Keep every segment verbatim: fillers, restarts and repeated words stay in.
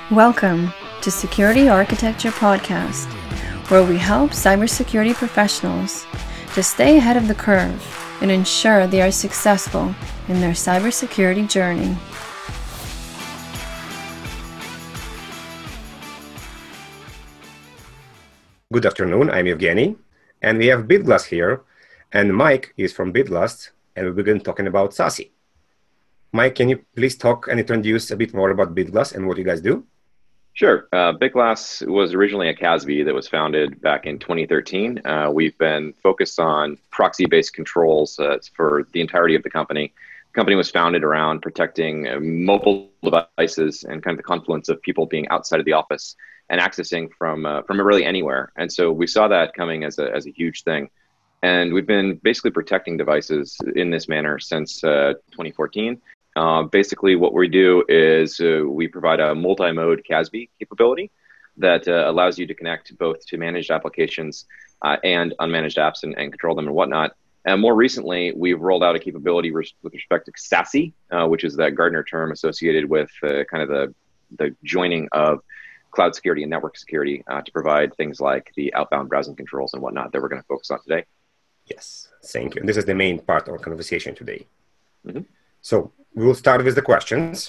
Welcome to Security Architecture Podcast, where we help cybersecurity professionals to stay ahead of the curve and ensure they are successful in their cybersecurity journey. Good afternoon, I'm Evgeny, and we have BitGlass here, and Mike is from BitGlass, and we'll begin talking about SASE. Mike, can you please talk and introduce a bit more about BitGlass and what you guys do? Sure. Uh, BitGlass was originally a C A S B that was founded back in twenty thirteen. Uh, we've been focused on proxy-based controls uh, for the entirety of the company. The company was founded around protecting uh, mobile devices and kind of the confluence of people being outside of the office and accessing from uh, from really anywhere. And so we saw that coming as a, as a huge thing. And we've been basically protecting devices in this manner since uh, twenty fourteen. Uh, basically, what we do is uh, we provide a multi-mode C A S B capability that uh, allows you to connect both to managed applications uh, and unmanaged apps and, and control them and whatnot. And more recently, we've rolled out a capability res- with respect to SASE, uh, which is that Gartner term associated with uh, kind of the, the joining of cloud security and network security uh, to provide things like the outbound browsing controls and whatnot that we're going to focus on today. Yes, thank you. And this is the main part of our conversation today. Mm-hmm. So we will start with the questions.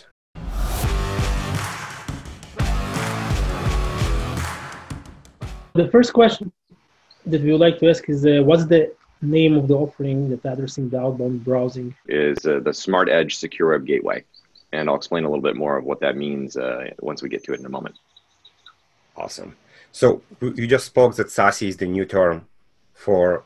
The first question that we would like to ask is, uh, what's the name of the offering that's addressing the outbound browsing? Is uh, the Smart Edge Secure Web Gateway. And I'll explain a little bit more of what that means uh, once we get to it in a moment. Awesome. So you just spoke that SASE is the new term for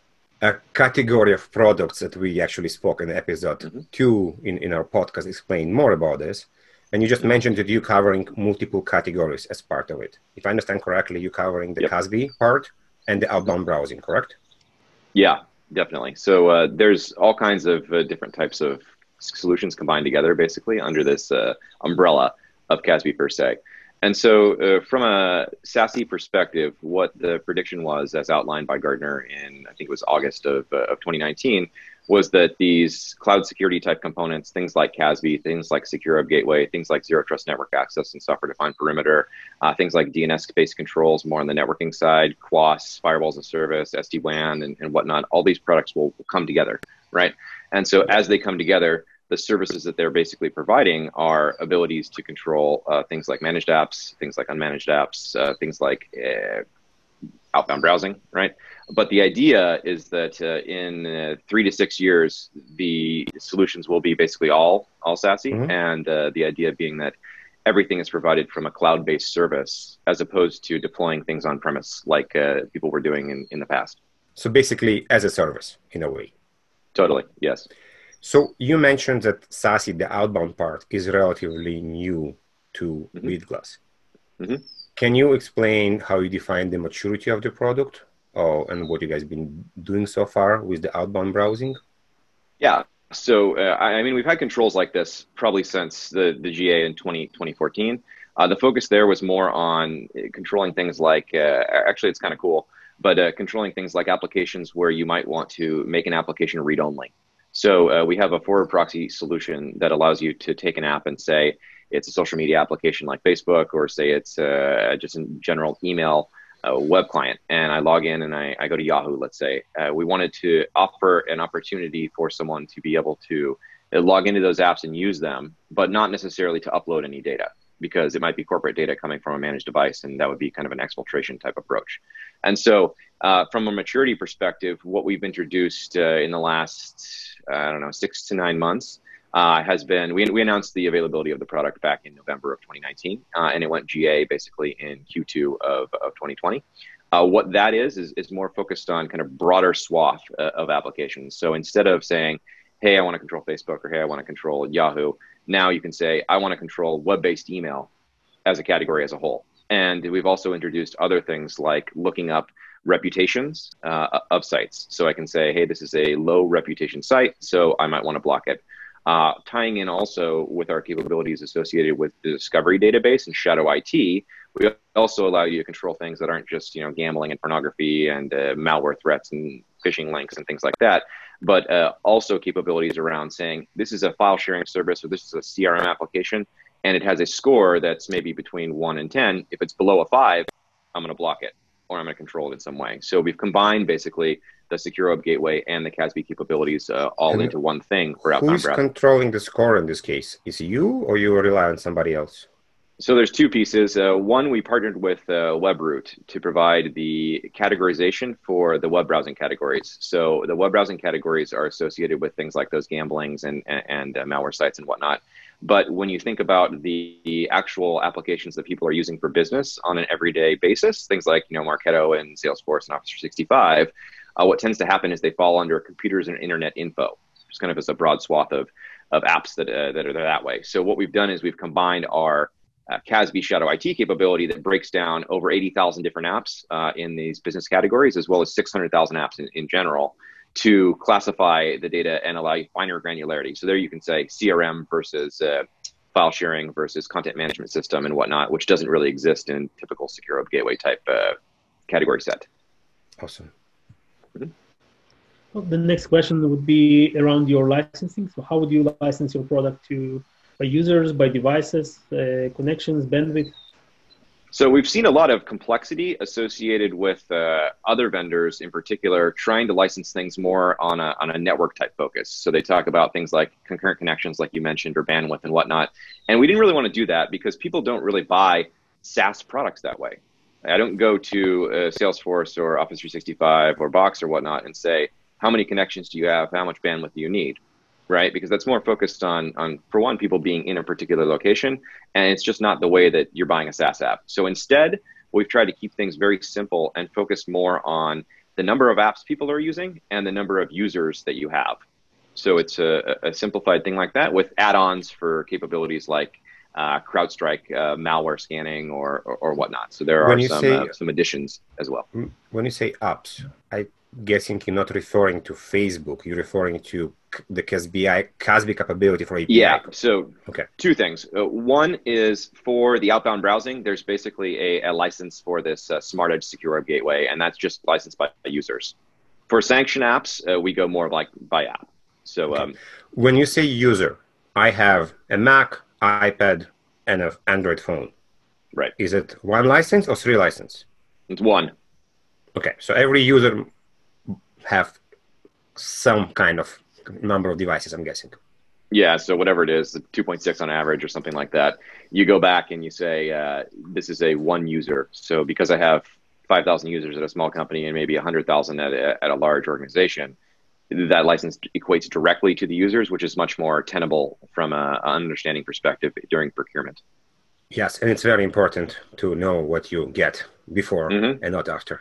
a category of products that we actually spoke in episode mm-hmm. two in, in our podcast, explain more about this. And you just mentioned that you're covering multiple categories as part of it. If I understand correctly, you're covering the yep. C A S B part and the outbound browsing, correct? Yeah, definitely. So uh, there's all kinds of uh, different types of solutions combined together, basically, under this uh, umbrella of C A S B per se. And so uh, from a SASE perspective, what the prediction was, as outlined by Gartner in, I think it was August of, uh, of twenty nineteen, was that these cloud security type components, things like C A S B, things like Secure Web Gateway, things like Zero Trust Network Access and Software-Defined Perimeter, uh, things like D N S-based controls, more on the networking side, Q o S, Firewalls as a Service, S D WAN, and, and whatnot, all these products will, will come together, right? And so as they come together, the services that they're basically providing are abilities to control uh, things like managed apps, things like unmanaged apps, uh, things like uh, outbound browsing, right? But the idea is that uh, in uh, three to six years, the solutions will be basically all all SASE, mm-hmm. and uh, the idea being that everything is provided from a cloud-based service as opposed to deploying things on-premise like uh, people were doing in, in the past. So basically as a service, in a way. Totally, yes. So you mentioned that SASE, the outbound part, is relatively new to mm-hmm. BitGlass. Mm-hmm. Can you explain how you define the maturity of the product oh, and what you guys been doing so far with the outbound browsing? Yeah. So, uh, I mean, we've had controls like this probably since the, the G A in twenty fourteen. Uh, the focus there was more on controlling things like, uh, actually, it's kind of cool, but uh, controlling things like applications where you might want to make an application read-only. So uh, we have a forward proxy solution that allows you to take an app and say it's a social media application like Facebook, or say it's uh, just a general email uh, web client. And I log in and I, I go to Yahoo, let's say. Uh, we wanted to offer an opportunity for someone to be able to uh, log into those apps and use them, but not necessarily to upload any data, because it might be corporate data coming from a managed device, and that would be kind of an exfiltration type approach. And so uh, from a maturity perspective, what we've introduced uh, in the last, I don't know, six to nine months uh, has been, we, we announced the availability of the product back in November of twenty nineteen, uh, and it went G A basically in Q two of, of twenty twenty. Uh, what that is, is, is more focused on kind of broader swath uh, of applications. So instead of saying, hey, I want to control Facebook, or hey, I want to control Yahoo, now you can say, I want to control web-based email as a category as a whole. And we've also introduced other things like looking up reputations uh, of sites. So I can say, hey, this is a low reputation site, so I might want to block it. Uh, tying in also with our capabilities associated with the Discovery database and Shadow I T, we also allow you to control things that aren't just, you know, gambling and pornography and uh, malware threats and phishing links and things like that, but uh, also capabilities around saying this is a file sharing service or this is a C R M application. and it has a score that's maybe between one and ten. If it's below a five, I'm going to block it, or I'm going to control it in some way. So we've combined basically the Secure Web Gateway and the C A S B capabilities uh, all And into one thing for outbound who's browsing. controlling the score in this case? Is you, or you rely on somebody else? So there's two pieces. Uh, one, we partnered with uh, WebRoot to provide the categorization for the web browsing categories. So the web browsing categories are associated with things like those gamblings and, and, and uh, malware sites and whatnot. But when you think about the, the actual applications that people are using for business on an everyday basis, things like, you know, Marketo and Salesforce and Office three sixty-five, uh, what tends to happen is they fall under computers and internet info, just kind of as a broad swath of, of apps that, uh, that are that way. So what we've done is we've combined our Uh, C A S B Shadow I T capability that breaks down over eighty thousand different apps uh, in these business categories, as well as six hundred thousand apps in, in general, to classify the data and allow you finer granularity. So there you can say C R M versus uh, file sharing versus content management system and whatnot, which doesn't really exist in typical Secure Web Gateway type uh, category set. Awesome. Mm-hmm. Well, the next question would be around your licensing. So how would you license your product to by users, by devices, uh, connections, bandwidth? So we've seen a lot of complexity associated with uh, other vendors in particular trying to license things more on a, on a network type focus. So they talk about things like concurrent connections, like you mentioned, or bandwidth and whatnot. And we didn't really want to do that because people don't really buy SaaS products that way. I don't go to uh, Salesforce or Office three sixty-five or Box or whatnot and say, how many connections do you have? How much bandwidth do you need? Right? Because that's more focused on, on, for one, people being in a particular location, and it's just not the way that you're buying a SaaS app. So instead, we've tried to keep things very simple and focus more on the number of apps people are using and the number of users that you have. So it's a, a simplified thing like that with add-ons for capabilities like uh, CrowdStrike, uh, malware scanning, or, or, or whatnot. So there are some, say, uh, some additions as well. When you say apps, I guessing you're not referring to Facebook, you're referring to the C A S B, C A S B capability for A P I. Yeah, so okay. Two things. Uh, one is for the outbound browsing, there's basically a, a license for this uh, Smart Edge Secure Web Gateway, and that's just licensed by users. For sanction apps, uh, we go more like by app. So okay. um, when you say user, I have a Mac, iPad, and an Android phone. Right. Is it one license or three license? It's one. Okay, so every user have some kind of number of devices, I'm guessing. Yeah, so whatever it is, two point six on average or something like that, you go back and you say, uh, this is a one user. So because I have five thousand users at a small company and maybe one hundred thousand at a, at a large organization, that license equates directly to the users, which is much more tenable from a, an understanding perspective during procurement. Yes, and it's very important to know what you get before mm-hmm. and not after.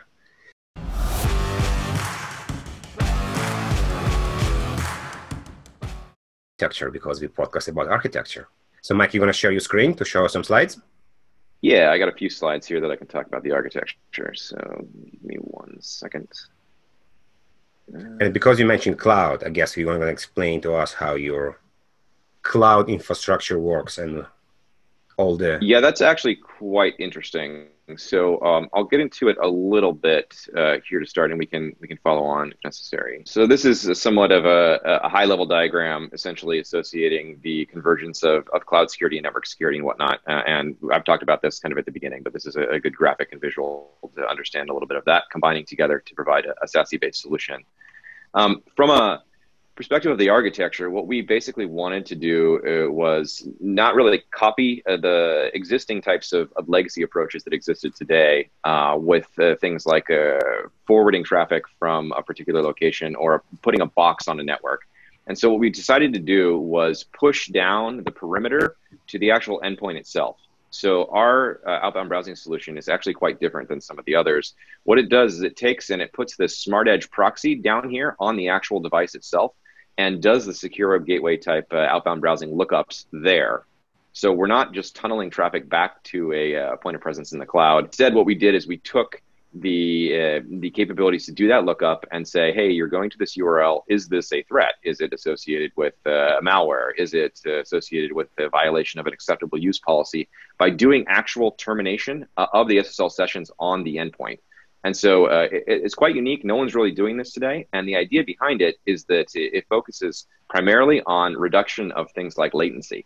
Architecture, because we podcast about architecture. So Mike, you want to share your screen to show us some slides? Yeah, I got a few slides here that I can talk about the architecture. So give me one second. Uh, and because you mentioned cloud, I guess you're going to explain to us how your cloud infrastructure works and all the... Yeah, that's actually quite interesting. So um, I'll get into it a little bit uh, here to start, and we can we can follow on if necessary. So this is a somewhat of a, a high-level diagram, essentially associating the convergence of, of cloud security and network security and whatnot. Uh, and I've talked about this kind of at the beginning, but this is a, a good graphic and visual to understand a little bit of that, combining together to provide a, a SASE-based solution. Um, from a perspective of the architecture, what we basically wanted to do uh, was not really copy uh, the existing types of, of legacy approaches that existed today uh, with uh, things like uh, forwarding traffic from a particular location or putting a box on a network. And so what we decided to do was push down the perimeter to the actual endpoint itself. So our uh, outbound browsing solution is actually quite different than some of the others. What it does is it takes and it puts this Smart Edge proxy down here on the actual device itself and does the Secure Web Gateway type uh, outbound browsing lookups there. So we're not just tunneling traffic back to a uh, point of presence in the cloud. Instead, what we did is we took the uh, the capabilities to do that lookup and say, hey, you're going to this U R L. Is this a threat? Is it associated with uh, malware? Is it uh, associated with the violation of an acceptable use policy? By doing actual termination uh, of the S S L sessions on the endpoint. And so uh, it, it's quite unique. No one's really doing this today. And the idea behind it is that it, it focuses primarily on reduction of things like latency.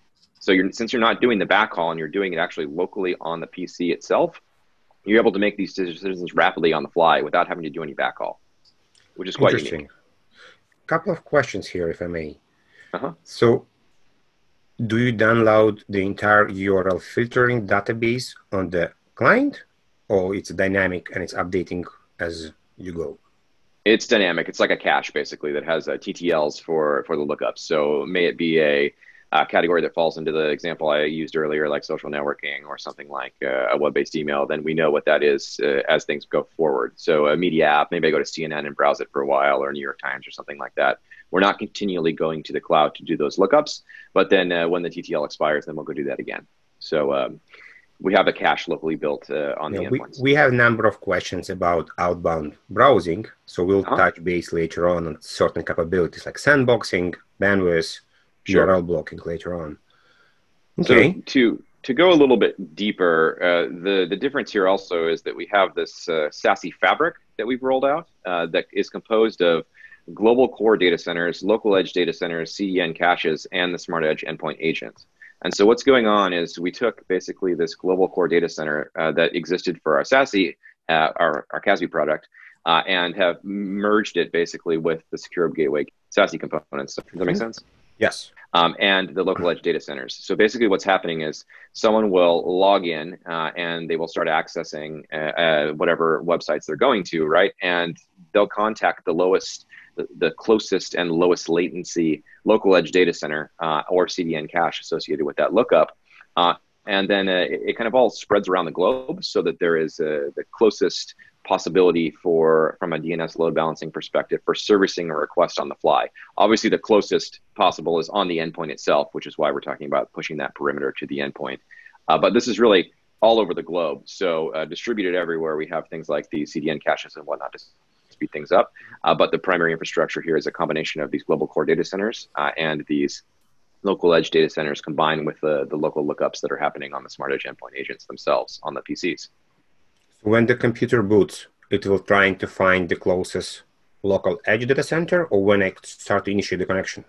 So you're, since you're not doing the backhaul and you're doing it actually locally on the P C itself, you're able to make these decisions rapidly on the fly without having to do any backhaul, which is quite Interesting. unique. Couple of questions here, if I may. Uh-huh. So, do you download the entire U R L filtering database on the client, or it's dynamic and it's updating as you go? It's dynamic. It's like a cache, basically, that has uh, T T Ls for, for the lookups. So may it be a uh, category that falls into the example I used earlier, like social networking or something like uh, a web-based email, then we know what that is uh, as things go forward. So a media app, maybe I go to C N N and browse it for a while, or New York Times or something like that. We're not continually going to the cloud to do those lookups, but then uh, when the T T L expires, then we'll go do that again. So um, we have a cache locally built uh, on Yeah, the we, endpoints. we have a number of questions about outbound browsing, so we'll Uh-huh. touch base later on on certain capabilities like sandboxing, bandwidth, Sure. U R L blocking later on. Okay. So to to go a little bit deeper, uh, the the difference here also is that we have this uh, SASE fabric that we've rolled out uh, that is composed of global core data centers, local edge data centers, C D N caches, and the Smart Edge endpoint agent. And so what's going on is we took basically this global core data center uh, that existed for our SASE, uh, our, our C A S B product, uh, and have merged it basically with the Secure Gateway SASE components. Does that make sense? Yes. Um, and the local edge data centers. So basically what's happening is someone will log in uh, and they will start accessing uh, uh, whatever websites they're going to, right? And they'll contact the lowest, the, the closest and lowest latency local edge data center uh, or C D N cache associated with that lookup. Uh, and then uh, it, it kind of all spreads around the globe so that there is uh, the closest possibility for, from a D N S load balancing perspective, for servicing a request on the fly. Obviously, the closest possible is on the endpoint itself, which is why we're talking about pushing that perimeter to the endpoint. Uh, but this is really all over the globe. So uh, distributed everywhere, we have things like the C D N caches and whatnot to speed things up. Uh, but the primary infrastructure here is a combination of these global core data centers uh, and these local edge data centers combined with the, the local lookups that are happening on the Smart Edge endpoint agents themselves on the P Cs. When the computer boots, it will trying to find the closest local edge data center, or when I start to initiate the connection?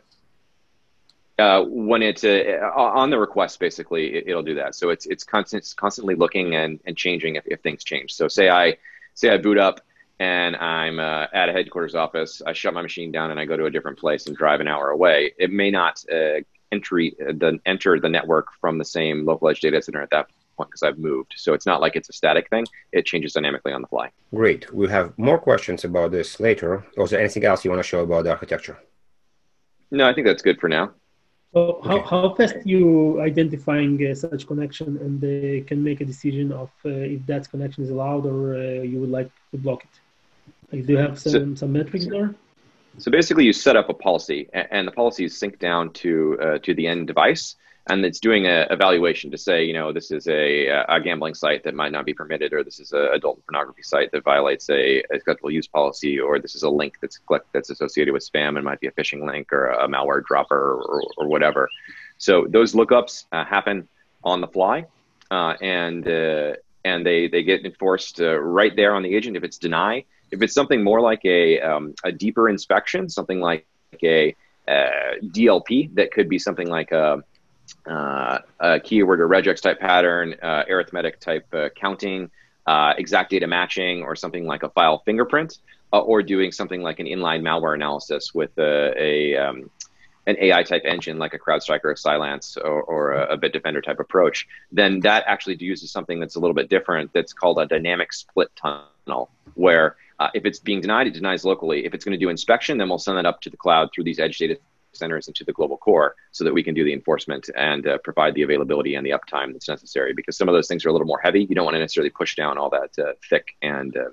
Uh, when it's uh, on the request, basically, it, it'll do that. So it's it's constant, constantly looking and, and changing if, if things change. So say I say I boot up and I'm uh, at a headquarters office, I shut my machine down and I go to a different place and drive an hour away. It may not uh, entry the enter the network from the same local edge data center at that point because I've moved. So it's not like it's a static thing. It changes dynamically on the fly. Great. We'll have more questions about this later. Was there anything else you want to show about the architecture? No, I think that's good for now. So how, Okay. how fast you identifying uh, such connection and uh, can make a decision of uh, if that connection is allowed or uh, you would like to block it? Like, do you have some, So- some metrics there? So basically, you set up a policy, a- and the policy is synced down to uh, to the end device, and it's doing a evaluation to say, you know, this is a, a gambling site that might not be permitted, or this is an adult pornography site that violates a acceptable use policy, or this is a link that's that's associated with spam and might be a phishing link or a malware dropper or, or whatever. So those lookups uh, happen on the fly, uh, and uh, and they they get enforced uh, right there on the agent if it's deny. If it's something more like a, um, a deeper inspection, something like a uh, D L P, that could be something like a, uh, a keyword or regex type pattern, uh, arithmetic type uh, counting, uh, exact data matching, or something like a file fingerprint, uh, or doing something like an inline malware analysis with a, a um, an A I type engine like a CrowdStrike or a Cylance or, or a, a Bitdefender type approach, then that actually uses something that's a little bit different that's called a dynamic split tunnel, where uh, if it's being denied, it denies locally. If it's going to do inspection, then we'll send it up to the cloud through these edge data centers into the global core so that we can do the enforcement and uh, provide the availability and the uptime that's necessary, because some of those things are a little more heavy. You don't want to necessarily push down all that uh, thick and uh,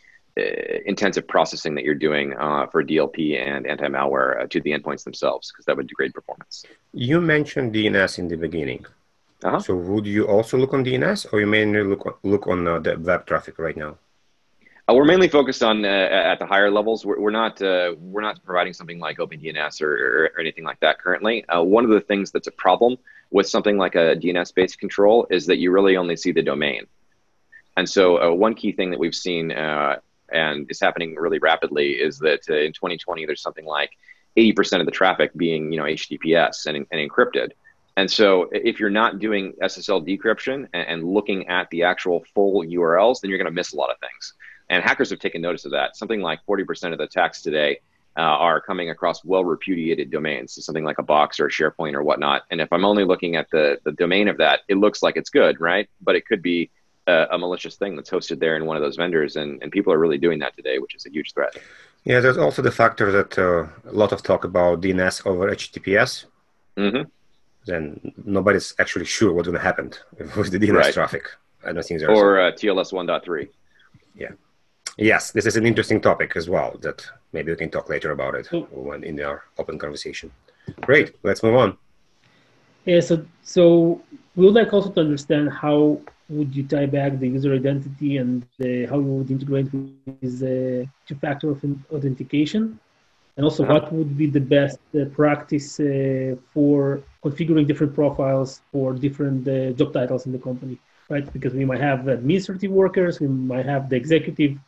Uh, intensive processing that you're doing uh, for D L P and anti-malware uh, to the endpoints themselves, because that would degrade performance. You mentioned D N S in the beginning. Uh-huh. So would you also look on D N S, or you mainly look on, look on uh, the web traffic right now? Uh, we're mainly focused on uh, at the higher levels. We're, we're not uh, we're not providing something like OpenDNS or, or, or anything like that currently. Uh, one of the things that's a problem with something like a D N S-based control is that you really only see the domain. And so uh, one key thing that we've seen uh, and is happening really rapidly is that uh, in twenty twenty, there's something like eighty percent of the traffic being, you know, H T T P S and, and encrypted. And so if you're not doing S S L decryption and, and looking at the actual full U R Ls, then you're going to miss a lot of things. And hackers have taken notice of that. Something like forty percent of the attacks today uh, are coming across well-repudiated domains, so something like a Box or a SharePoint or whatnot. And if I'm only looking at the, the domain of that, it looks like it's good, right? But it could be a, a malicious thing that's hosted there in one of those vendors. And, and people are really doing that today, which is a huge threat. Yeah, there's also the factor that uh, a lot of talk about D N S over H T T P S. Mm-hmm. Then nobody's actually sure what's going to happen with the D N S right. traffic. I don't think there's or uh, T L S one point three. Yeah. Yes, this is an interesting topic as well that maybe we can talk later about it when in our open conversation. Great, let's move on. Yeah, so so we would like also to understand how would you tie back the user identity and uh, how you would integrate with uh, two-factor authentication, and also uh-huh. what would be the best uh, practice uh, for configuring different profiles for different uh, job titles in the company, right? Because we might have administrative workers, we might have the executive,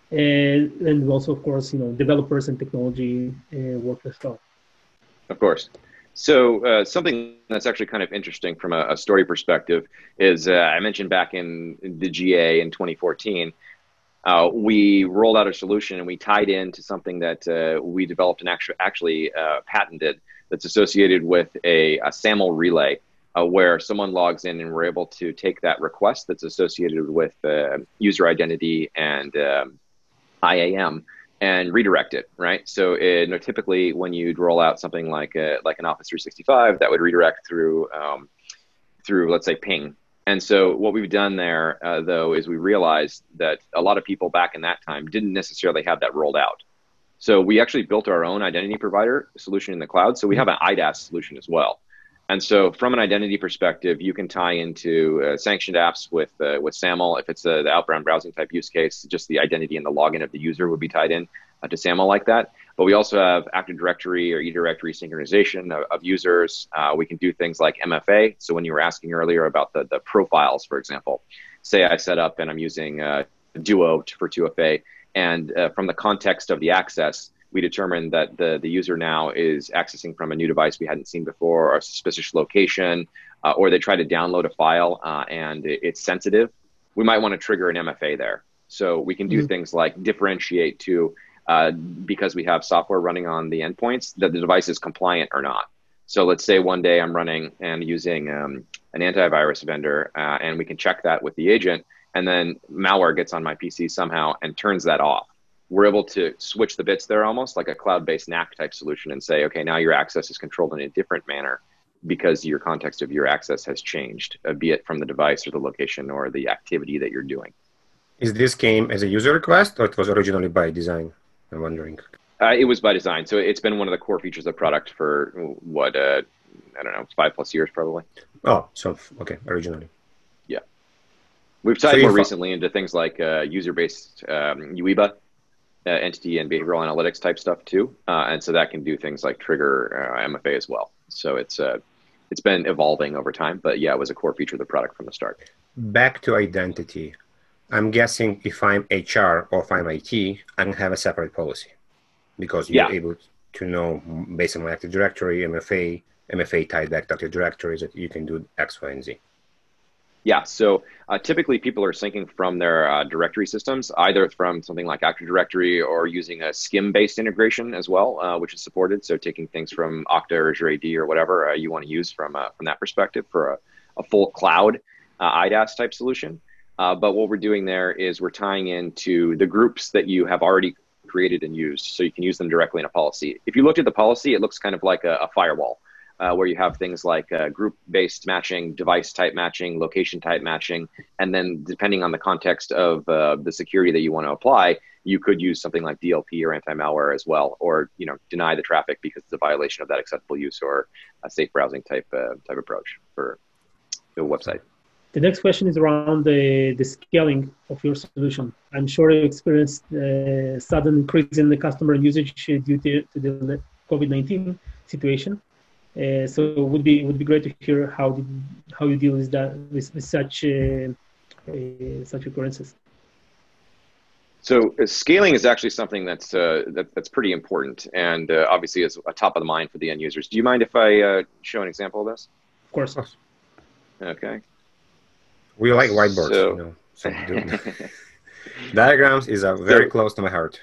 and and also, of course, you know, developers and technology uh, workers as well. Of course. So uh, something that's actually kind of interesting from a, a story perspective is uh, I mentioned back in the G A in twenty fourteen, uh, we rolled out a solution and we tied into something that uh, we developed and actually actually uh, patented that's associated with a, a SAML relay uh, where someone logs in and we're able to take that request that's associated with uh, user identity and um, I A M and redirect it, right? So it, you know, typically when you'd roll out something like a, like an Office three sixty-five, that would redirect through, um, through let's say, ping. And so what we've done there, uh, though, is we realized that a lot of people back in that time didn't necessarily have that rolled out. So we actually built our own identity provider solution in the cloud. So we have an I D A S solution as well. And so from an identity perspective, you can tie into uh, sanctioned apps with uh, with SAML. If it's uh, the outbound browsing type use case, just the identity and the login of the user would be tied in uh, to SAML like that. But we also have Active Directory or eDirectory synchronization of, of users. Uh, we can do things like M F A. So when you were asking earlier about the, the profiles, for example, say I set up and I'm using uh, Duo for two F A, and uh, from the context of the access, we determined that the, the user now is accessing from a new device we hadn't seen before, or a suspicious location, uh, or they try to download a file uh, and it, it's sensitive. We might want to trigger an M F A there. So we can do mm-hmm. things like differentiate to, uh, because we have software running on the endpoints, that the device is compliant or not. So let's say one day I'm running and using um, an antivirus vendor, uh, and we can check that with the agent, and then malware gets on my P C somehow and turns that off. We're able to switch the bits there almost like a cloud-based N A C type solution and say, okay, now your access is controlled in a different manner because your context of your access has changed, uh, be it from the device or the location or the activity that you're doing. Is this came as a user request or it was originally by design? I'm wondering. Uh, it was by design. So it's been one of the core features of the product for what, uh, I don't know, five plus years probably. Oh, so, okay, originally. Yeah. We've tied so more recently into things like uh, user-based um, U E B A, Uh, entity and behavioral analytics type stuff too, uh, and so that can do things like trigger uh, M F A as well. So it's uh, it's been evolving over time, but yeah, it was a core feature of the product from the start. Back to identity, I'm guessing if I'm H R or if I'm I T, I can have a separate policy because you're yeah. able to know based on my Active Directory, M F A, M F A tied back to Active Directory that you can do X, Y, and Z. Yeah, so uh, typically people are syncing from their uh, directory systems, either from something like Active Directory or using a SCIM-based integration as well, uh, which is supported. So taking things from Okta or Azure A D or whatever uh, you want to use from uh, from that perspective for a, a full cloud uh, I D A S type solution. Uh, but what we're doing there is we're tying into the groups that you have already created and used, so you can use them directly in a policy. If you looked at the policy, it looks kind of like a, a firewall. Uh, where you have things like uh, group-based matching, device-type matching, location-type matching, and then depending on the context of uh, the security that you want to apply, you could use something like D L P or anti-malware as well, or you know deny the traffic because it's a violation of that acceptable use or a safe browsing type uh, type approach for the website. The next question is around the, the scaling of your solution. I'm sure you experienced a sudden increase in the customer usage due to, to the COVID nineteen situation. Uh, so it would be it would be great to hear how did, how you deal with that with, with such uh, uh, such occurrences. So uh, scaling is actually something that's uh, that, that's pretty important, and uh, obviously is a top of the mind for the end users. Do you mind if I uh, show an example of this? Of course. Okay. We like whiteboards, So, you know. So diagrams is uh, very so, close to my heart.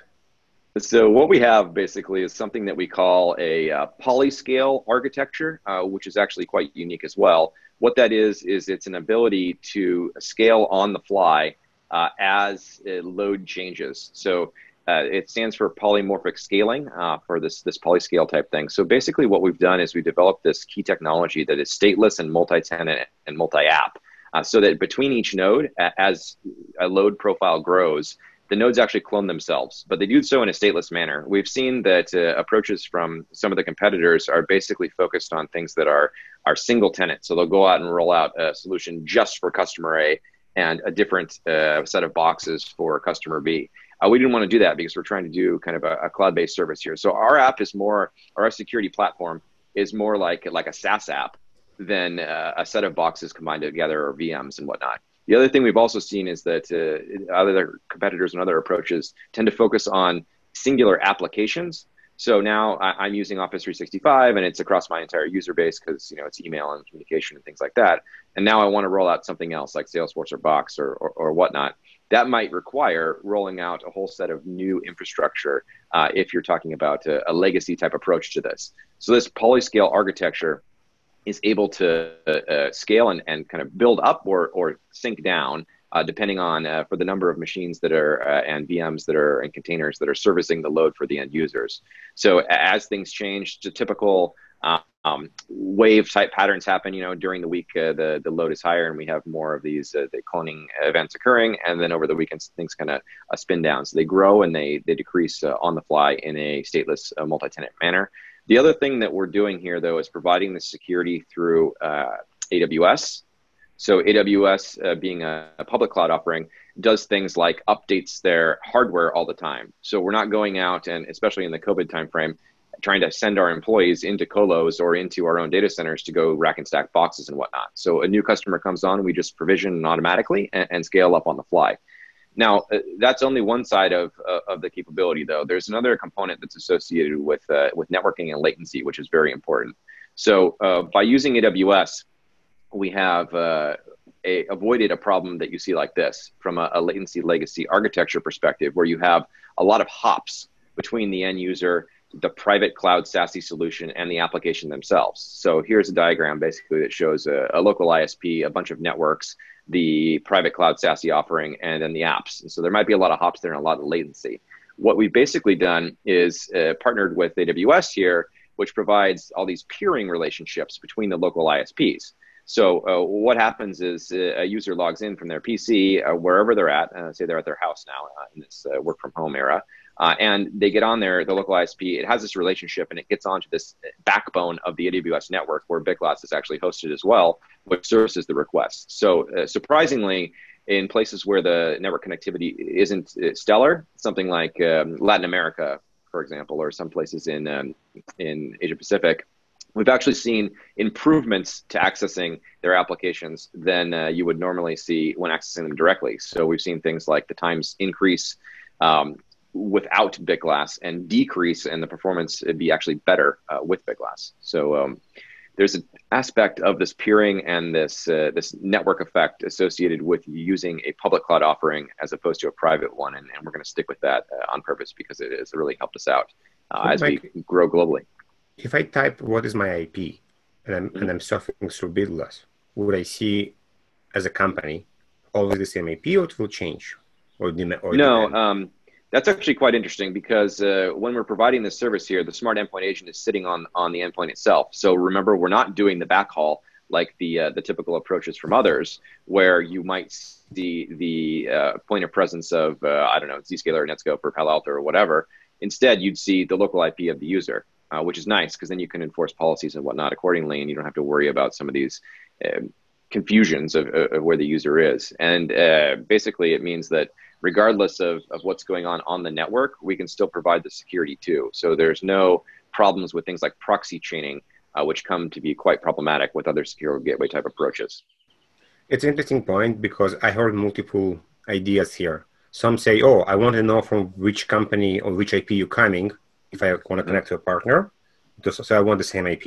So what we have basically is something that we call a uh, polyscale architecture, uh, which is actually quite unique as well. What that is, is it's an ability to scale on the fly uh, as uh, load changes. So uh, it stands for polymorphic scaling uh, for this, this polyscale type thing. So basically what we've done is we developed this key technology that is stateless and multi-tenant and multi-app. Uh, so that between each node, as a load profile grows, the nodes actually clone themselves, but they do so in a stateless manner. We've seen that uh, approaches from some of the competitors are basically focused on things that are, are single tenant. So they'll go out and roll out a solution just for customer A and a different uh, set of boxes for customer B. Uh, we didn't want to do that because we're trying to do kind of a, a cloud-based service here. So our app is more, or our security platform is more like, like a SaaS app than uh, a set of boxes combined together or V Ms and whatnot. The other thing we've also seen is that uh, other competitors and other approaches tend to focus on singular applications. So now I, I'm using Office three sixty-five and it's across my entire user base because, you know, it's email and communication and things like that. And now I want to roll out something else like Salesforce or Box or, or, or whatnot. That might require rolling out a whole set of new infrastructure uh, if you're talking about a, a legacy type approach to this. So this polyscale architecture is able to uh, scale and, and kind of build up or, or sink down, uh, depending on uh, for the number of machines that are uh, and V Ms that are and containers that are servicing the load for the end users. So as things change to typical uh, um, wave type patterns happen, you know, during the week uh, the the load is higher and we have more of these uh, the cloning events occurring, and then over the weekends things kind of uh, spin down. So they grow and they they decrease uh, on the fly in a stateless uh, multi-tenant manner. The other thing that we're doing here, though, is providing the security through uh, A W S. So A W S, uh, being a, a public cloud offering, does things like updates their hardware all the time. So we're not going out and, especially in the COVID timeframe, trying to send our employees into colos or into our own data centers to go rack and stack boxes and whatnot. So a new customer comes on, we just provision automatically and, and scale up on the fly. Now, uh, that's only one side of, uh, of the capability, though. There's another component that's associated with, uh, with networking and latency, which is very important. So uh, by using A W S, we have uh, a, avoided a problem that you see like this from a, a latency legacy architecture perspective, where you have a lot of hops between the end user, the private cloud SASE solution, and the application themselves. So here's a diagram basically that shows a, a local I S P, a bunch of networks, the private cloud SASE offering, and then the apps. And so there might be a lot of hops there and a lot of latency. What we've basically done is uh, partnered with A W S here, which provides all these peering relationships between the local I S Ps. So uh, what happens is uh, a user logs in from their P C, uh, wherever they're at, uh, say they're at their house now uh, in this uh, work from home era, uh, and they get on there, the local I S P, it has this relationship and it gets onto this backbone of the A W S network where BitGlass is actually hosted as well, which services the request. So uh, surprisingly, in places where the network connectivity isn't stellar, something like um, Latin America, for example, or some places in, um, in Asia Pacific, we've actually seen improvements to accessing their applications than uh, you would normally see when accessing them directly. So we've seen things like the times increase um, without BitGlass and decrease, and the performance be actually better uh, with BitGlass. So um, there's an aspect of this peering and this uh, this network effect associated with using a public cloud offering as opposed to a private one, and, and we're going to stick with that uh, on purpose because it has really helped us out uh, as Mike, we grow globally. If I type what is my I P and I'm, mm-hmm. and I'm surfing through BitGlass, would I see as a company always the same I P, or it will change? Or, or no, um, that's actually quite interesting because uh, when we're providing this service here, the smart endpoint agent is sitting on, on the endpoint itself. So remember, we're not doing the backhaul like the uh, the typical approaches from others, where you might see the uh, point of presence of, uh, I don't know, Zscaler, Netscope, or Palo Alto, or whatever. Instead, you'd see the local I P of the user. Uh, which is nice because then you can enforce policies and whatnot accordingly, and you don't have to worry about some of these uh, confusions of, of where the user is. And uh, basically, it means that regardless of, of what's going on on the network, we can still provide the security too. So there's no problems with things like proxy chaining, uh, which come to be quite problematic with other secure gateway type approaches. It's an interesting point because I heard multiple ideas here. Some say, oh, I want to know from which company or which I P you're coming if I want to connect to a partner, so I want the same I P.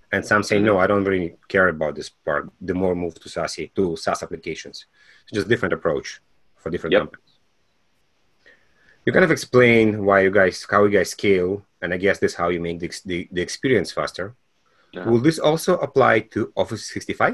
And some say, no, I don't really care about this part. The more move to SASE, to SaaS applications. It's just different approach for different yep. companies. You kind of explain why you guys, how you guys scale, and I guess this is how you make the, the, the experience faster. Uh-huh. Will this also apply to Office sixty-five?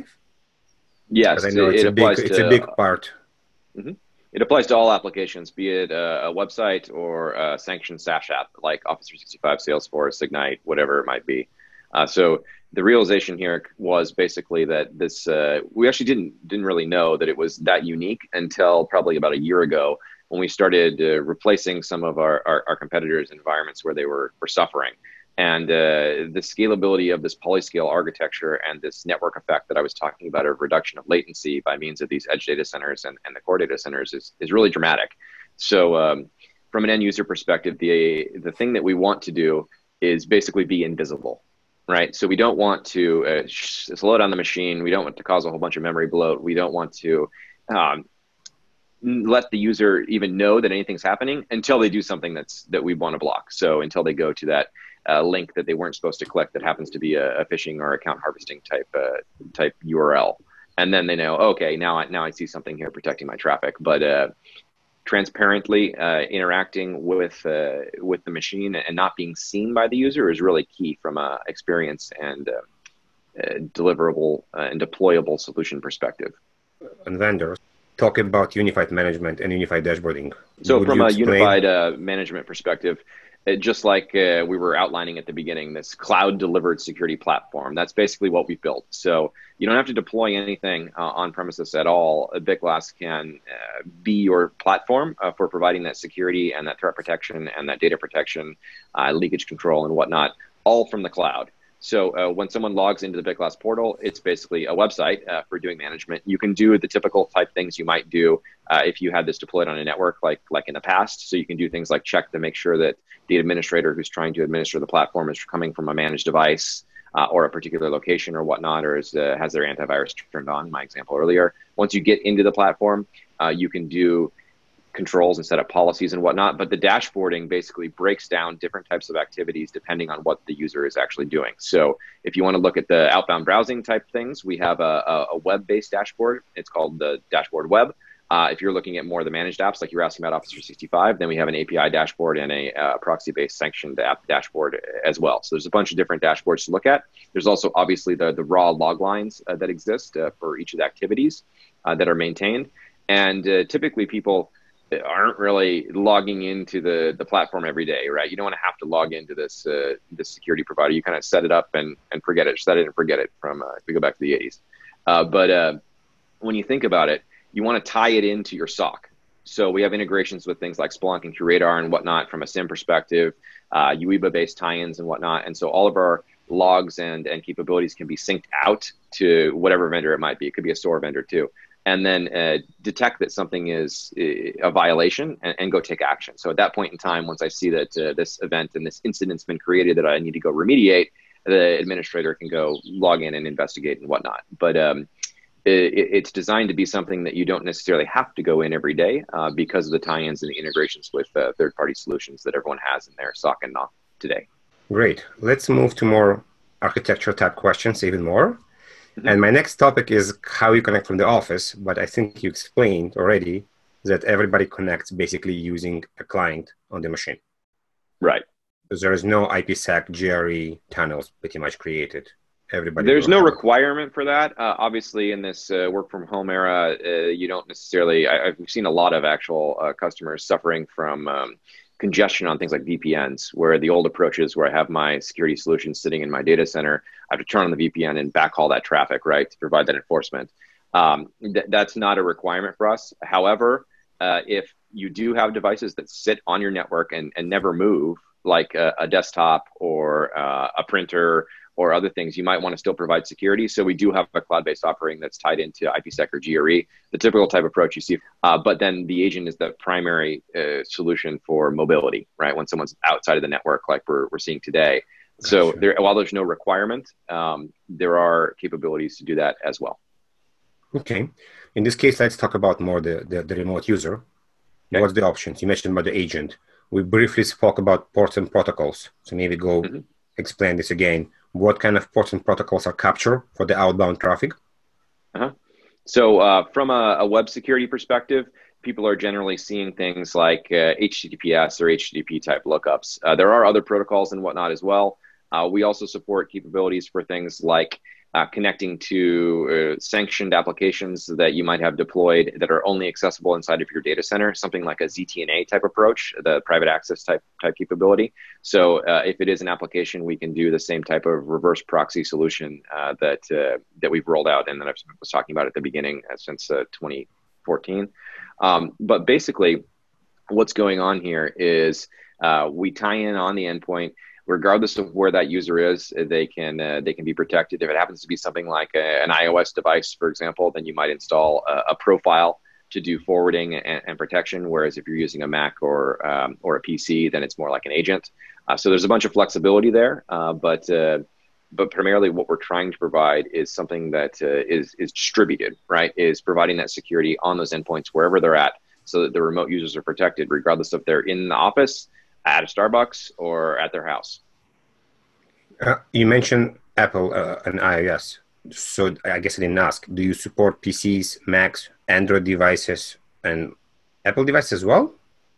Yes, I know it, it's, it a applies big, to, it's a big part. Mm-hmm. It applies to all applications, be it a, a website or a sanctioned SaaS app like Office three sixty-five, Salesforce, Ignite, whatever it might be. Uh, so the realization here was basically that this, uh, we actually didn't didn't really know that it was that unique until probably about a year ago when we started uh, replacing some of our, our, our competitors' environments where they were, were suffering. And uh, the scalability of this polyscale architecture and this network effect that I was talking about of reduction of latency by means of these edge data centers and, and the core data centers is, is really dramatic. So um, from an end user perspective, the, the thing that we want to do is basically be invisible. Right. So we don't want to uh, slow down the machine. We don't want to cause a whole bunch of memory bloat. We don't want to um, let the user even know that anything's happening until they do something that's that we want to block. So until they go to that uh, link that they weren't supposed to click that happens to be a, a phishing or account harvesting type uh, type U R L. And then they know, okay, now I, now I see something here protecting my traffic. But uh, transparently uh, interacting with uh, with the machine and not being seen by the user is really key from a experience and uh, uh, deliverable uh, and deployable solution perspective. And vendors talk about unified management and unified dashboarding. So Would from you a explain? unified uh, management perspective, it, just like uh, we were outlining at the beginning, this cloud delivered security platform, that's basically what we built. So you don't have to deploy anything uh, on premises at all. BitGlass can uh, be your platform uh, for providing that security and that threat protection and that data protection, uh, leakage control and whatnot, all from the cloud. So uh, when someone logs into the BitGlass portal, it's basically a website uh, for doing management. You can do the typical type things you might do uh, if you had this deployed on a network like, like in the past. So you can do things like check to make sure that the administrator who's trying to administer the platform is coming from a managed device uh, or a particular location or whatnot, or is, uh, has their antivirus turned on, my example earlier. Once you get into the platform, uh, you can do controls and set up policies and whatnot, but the dashboarding basically breaks down different types of activities depending on what the user is actually doing. So if you want to look at the outbound browsing type things, we have a, a web-based dashboard. It's called the Dashboard Web. Uh, if you're looking at more of the managed apps, like you were asking about Office three sixty-five, then we have an A P I dashboard and a uh, proxy-based sanctioned app dashboard as well. So there's a bunch of different dashboards to look at. There's also obviously the, the raw log lines uh, that exist uh, for each of the activities uh, that are maintained. And uh, typically people aren't really logging into the, the platform every day, right? You don't want to have to log into this uh, this security provider. You kind of set it up and, and forget it, set it and forget it from, uh, if we go back to the eighties. Uh, but uh, when you think about it, you want to tie it into your S O C. So we have integrations with things like Splunk and QRadar and whatnot from a SIEM perspective, uh, U E B A-based tie-ins and whatnot. And so all of our logs and, and capabilities can be synced out to whatever vendor it might be. It could be a store vendor too. And then uh, detect that something is a violation and, and go take action. So at that point in time, once I see that uh, this event and this incident's been created that I need to go remediate, the administrator can go log in and investigate and whatnot. But um, it, it's designed to be something that you don't necessarily have to go in every day uh, because of the tie-ins and the integrations with uh, third-party solutions that everyone has in their S O C and N O C today. Great. Let's move to more architecture type questions, even more. Mm-hmm. And my next topic is how you connect from the office, but I think you explained already that everybody connects basically using a client on the machine. Right. Because there is no IPsec, G R E tunnels pretty much created. Everybody. There's no requirement for that. Uh, obviously, in this uh, work from home era, uh, you don't necessarily, I, I've seen a lot of actual uh, customers suffering from um, congestion on things like V P Ns, where the old approach is where I have my security solution sitting in my data center. I have to turn on the V P N and backhaul that traffic, right, to provide that enforcement. Um, th- that's not a requirement for us. However, uh, if you do have devices that sit on your network and, and never move, like a, a desktop or uh, a printer or other things, you might want to still provide security. So we do have a cloud-based offering that's tied into IPsec or G R E, the typical type approach you see. Uh, but then the agent is the primary uh, solution for mobility, right? When someone's outside of the network, like we're we're seeing today. So gotcha. there, while there's no requirement, um, there are capabilities to do that as well. Okay. In this case, let's talk about more the, the, the remote user. Okay. What's the options? You mentioned about the agent. We briefly spoke about ports and protocols. So maybe go mm-hmm. explain this again. what kind of ports and protocols are captured for the outbound traffic? Uh-huh. So uh, from a, a web security perspective, people are generally seeing things like uh, H T T P S or H T T P type lookups. Uh, there are other protocols and whatnot as well. Uh, we also support capabilities for things like uh, connecting to uh, sanctioned applications that you might have deployed that are only accessible inside of your data center, something like a Z T N A type approach, the private access type type capability. So uh, if it is an application, we can do the same type of reverse proxy solution uh, that uh, that we've rolled out and that I was talking about at the beginning uh, since uh, twenty fourteen. Um, but basically, what's going on here is uh, we tie in on the endpoint. Regardless of where that user is, they can uh, they can be protected. If it happens to be something like a, an iOS device, for example, then you might install a, a profile to do forwarding and, and protection. Whereas if you're using a Mac or um, or a P C, then it's more like an agent. Uh, so there's a bunch of flexibility there, uh, but uh, but primarily what we're trying to provide is something that uh, is is distributed, right? Is providing that security on those endpoints wherever they're at, so that the remote users are protected, regardless if they're in the office, at a Starbucks, or at their house. Uh, you mentioned Apple uh, and iOS. So I guess I didn't ask, do you support P Cs, Macs, Android devices, and Apple devices as well?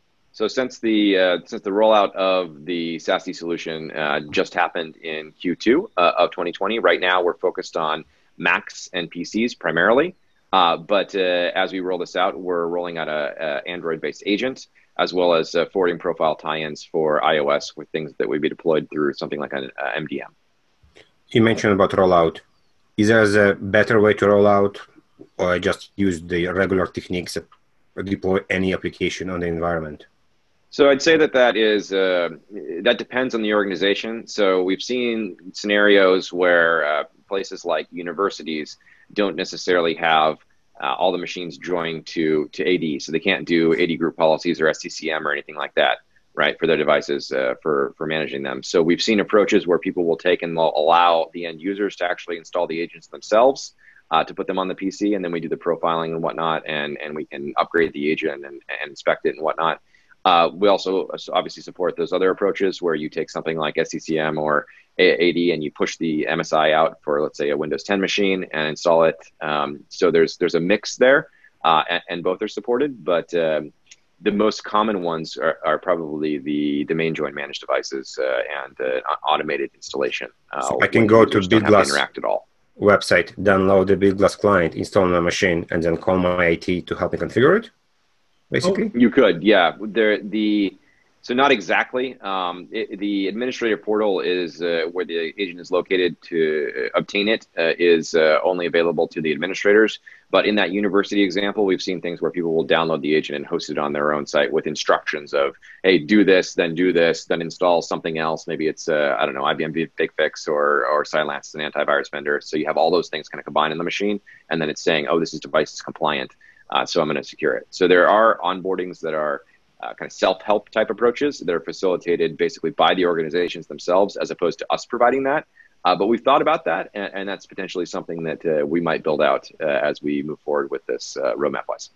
So since the uh, since the rollout of the SASE solution uh, just happened in Q two uh, of twenty twenty, right now we're focused on Macs and P Cs primarily. Uh, but uh, as we roll this out, we're rolling out a, a Android-based agent, as well as uh, forwarding profile tie-ins for iOS with things that would be deployed through something like an uh, M D M. You mentioned about rollout. Is there a better way to roll out, or just use the regular techniques that deploy any application on the environment? So I'd say that that is uh, that depends on the organization. So we've seen scenarios where uh, places like universities don't necessarily have uh, all the machines joined to to A D, so they can't do A D group policies or S C C M or anything like that, right, for their devices uh, for for managing them. So we've seen approaches where people will take and will allow the end users to actually install the agents themselves, uh, to put them on the P C, and then we do the profiling and whatnot, and and we can upgrade the agent and, and inspect it and whatnot. Uh, we also obviously support those other approaches where you take something like S C C M or A D and you push the M S I out for, let's say, a Windows ten machine and install it. Um, so there's there's a mix there, uh, and, and both are supported. But um, the most common ones are, are probably the domain join managed devices uh, and uh, automated installation. Uh, so I can go to BitGlass interact at all. website, download the BitGlass client, install on my machine, and then call my I T to help me configure it. Basically, oh, you could, yeah. There, the so not exactly. Um, it, the administrator portal is uh, where the agent is located. To obtain it uh, is uh, only available to the administrators. But in that university example, we've seen things where people will download the agent and host it on their own site with instructions of, hey, do this, then do this, then install something else. Maybe it's uh, I don't know, I B M BigFix or or Cylance, an antivirus vendor. So you have all those things kind of combined in the machine, and then it's saying, oh, this is device is compliant. Uh, so I'm going to secure it. So there are onboardings that are uh, kind of self-help type approaches that are facilitated basically by the organizations themselves, as opposed to us providing that. Uh, but we've thought about that, and, and that's potentially something that uh, we might build out uh, as we move forward with this uh, roadmap-wise.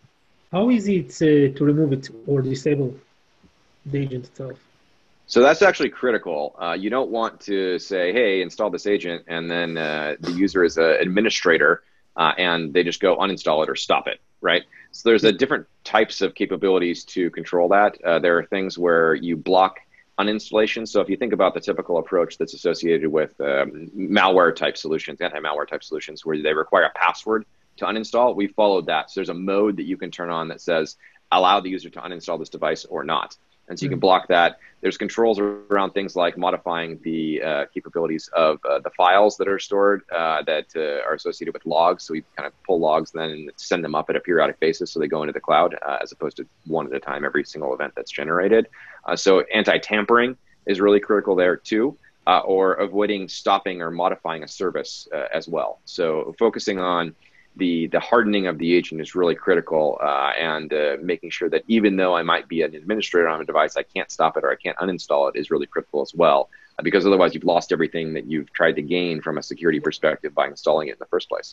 How easy it's uh, to remove it or disable the agent itself? So that's actually critical. Uh, you don't want to say, hey, install this agent, and then uh, the user is an administrator, Uh, and they just go uninstall it or stop it, right? So there's a different types of capabilities to control that. Uh, there are things where you block uninstallation. So if you think about the typical approach that's associated with um, malware type solutions, anti-malware type solutions, where they require a password to uninstall, we followed that. So there's a mode that you can turn on that says, allow the user to uninstall this device or not. And so you can block that. There's controls around things like modifying the uh, capabilities of uh, the files that are stored uh, that uh, are associated with logs. So we kind of pull logs then and send them up at a periodic basis so they go into the cloud uh, as opposed to one at a time every single event that's generated. Uh, so anti-tampering is really critical there too, uh, or avoiding stopping or modifying a service uh, as well. So focusing on The, the hardening of the agent is really critical, uh, and uh, making sure that even though I might be an administrator on a device, I can't stop it or I can't uninstall it is really critical as well, uh, because otherwise you've lost everything that you've tried to gain from a security perspective by installing it in the first place.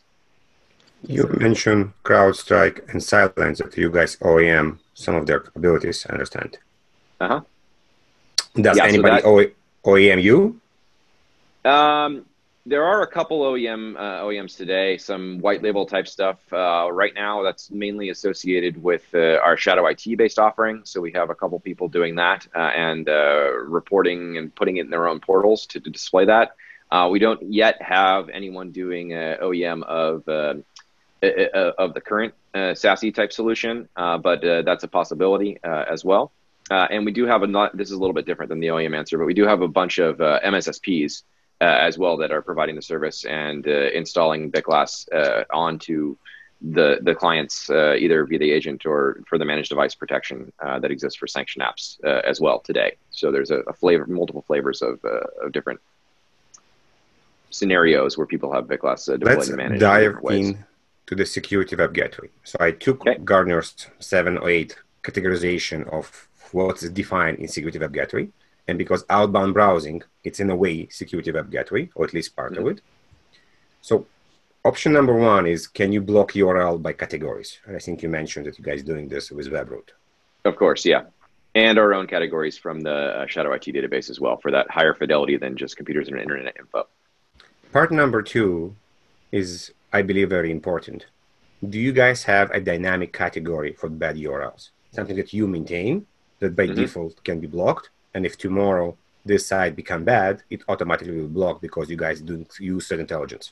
You mentioned CrowdStrike and Cylance that you guys O E M some of their capabilities, I understand. Uh-huh. Does yeah, anybody so that, O E M you? Um, there are a couple O E M uh, O E Ms today, some white label type stuff. Uh, right now, that's mainly associated with uh, our Shadow I T based offering. So we have a couple people doing that uh, and uh, reporting and putting it in their own portals to, to display that. Uh, we don't yet have anyone doing uh, O E M of uh, of the current uh, SASE type solution, uh, but uh, that's a possibility uh, as well. Uh, and we do have a not. This is a little bit different than the O E M answer, but we do have a bunch of uh, M S S Ps. Uh, as well that are providing the service and uh, installing BitGlass uh, onto the the clients uh, either via the agent or for the managed device protection uh, that exists for sanction apps uh, as well today. So there's a, a flavor, multiple flavors of, uh, of different scenarios where people have BitGlass uh, deployed Let's and managed. dive in to the security web gateway. So I took okay. Gartner's seven or eight categorization of what is defined in security web gateway. And because outbound browsing, it's in a way security web gateway, or at least part mm-hmm. of it. So option number one is, can you block U R L by categories? And I think you mentioned that you guys doing this with Webroot. Of course, yeah. And our own categories from the uh, Shadow I T database as well for that higher fidelity than just computers and internet info. Part number two is, I believe, very important. Do you guys have a dynamic category for bad U R Ls? Something that you maintain that by mm-hmm. default can be blocked? And if tomorrow this site become bad, it automatically will block because you guys don't use threat intelligence.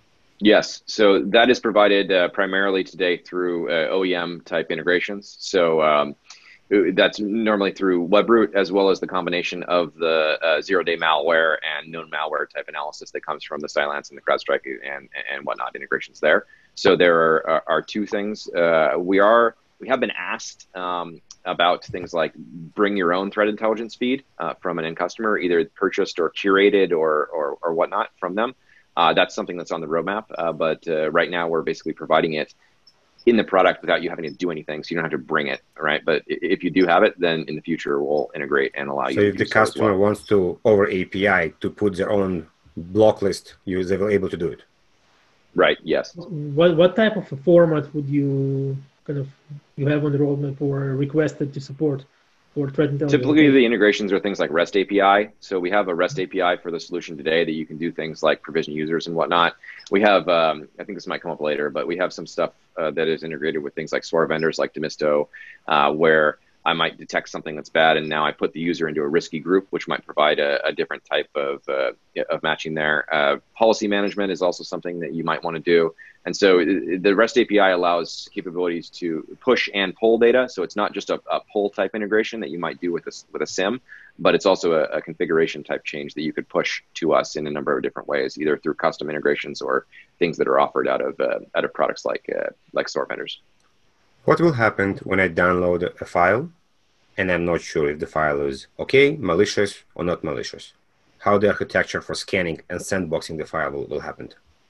Yes, so that is provided uh, primarily today through uh, O E M type integrations. So um, that's normally through Webroot, as well as the combination of the uh, zero-day malware and known malware type analysis that comes from the Cylance and the CrowdStrike and and whatnot integrations there. So there are are, are two things. Uh, we are we have been asked. Um, about things like bring your own threat intelligence feed uh, from an end customer, either purchased or curated or, or, or whatnot from them. Uh, that's something that's on the roadmap, uh, but uh, right now we're basically providing it in the product without you having to do anything, so you don't have to bring it, right? But if you do have it, then in the future we'll integrate and allow you so to if the customer well. wants to, over A P I, to put their own block list, you're able to do it? Right, yes. What, what type of a format would you kind of you have on the roadmap or requested to support for threat intelligence? Typically, the integrations are things like REST A P I. So we have a REST A P I for the solution today that you can do things like provision users and whatnot. We have, um, I think this might come up later, but we have some stuff uh, that is integrated with things like S O A R vendors like Demisto, uh, where I might detect something that's bad, and now I put the user into a risky group, which might provide a, a different type of, uh, of matching there. Uh, policy management is also something that you might want to do. And so the REST A P I allows capabilities to push and pull data. So it's not just a, a pull type integration that you might do with a, with a SIM, but it's also a, a configuration type change that you could push to us in a number of different ways, either through custom integrations or things that are offered out of uh, out of products like uh, like S O A R vendors. What will happen when I download a file and I'm not sure if the file is okay, malicious, or not malicious? How the architecture for scanning and sandboxing the file will, will happen?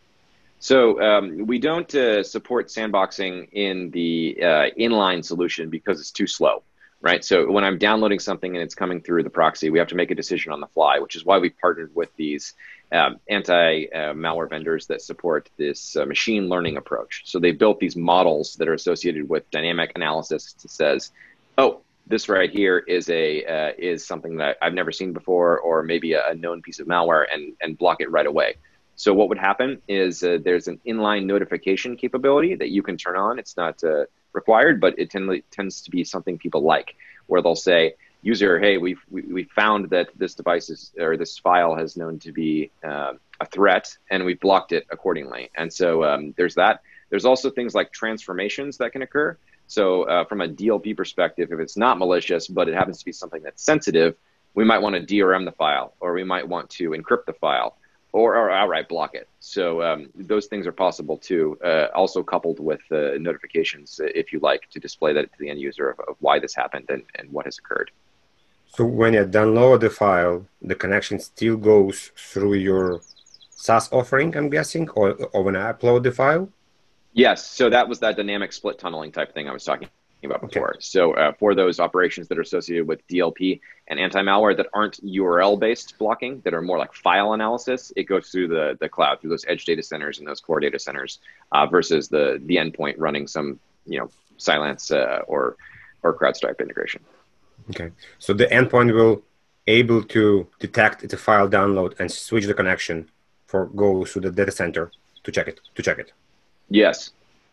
So um, we don't uh, support sandboxing in the uh, inline solution because it's too slow, right? So when I'm downloading something and it's coming through the proxy, we have to make a decision on the fly, which is why we partnered with these um, anti-malware uh, vendors that support this uh, machine learning approach. So they built these models that are associated with dynamic analysis that says, oh, this right here is a uh, is something that I've never seen before, or maybe a, a known piece of malware, and and block it right away. So what would happen is uh, there's an inline notification capability that you can turn on. It's not uh, required, but it tend, tends to be something people like, where they'll say, user, hey, we've, we we found that this device is, or this file has known to be uh, a threat, and we've blocked it accordingly. And so um, there's that. There's also things like transformations that can occur. So uh, from a D L P perspective, if it's not malicious, but it happens to be something that's sensitive, we might want to D R M the file, or we might want to encrypt the file, or, or outright block it. So um, those things are possible too, uh, also coupled with uh, notifications, uh, if you like, to display that to the end user of, of why this happened and, and what has occurred. So when you download the file, the connection still goes through your SaaS offering, I'm guessing, or, or when I upload the file? Yes, so that was that dynamic split tunneling type thing I was talking about before. Okay. So uh, for those operations that are associated with D L P and anti-malware that aren't U R L-based blocking, that are more like file analysis, it goes through the, the cloud, through those edge data centers and those core data centers, uh, versus the the endpoint running some, you know, Cylance uh, or or CrowdStrike integration. Okay, so the endpoint will able to detect it's a file download and switch the connection for go to the data center to check it. To check it. Yes.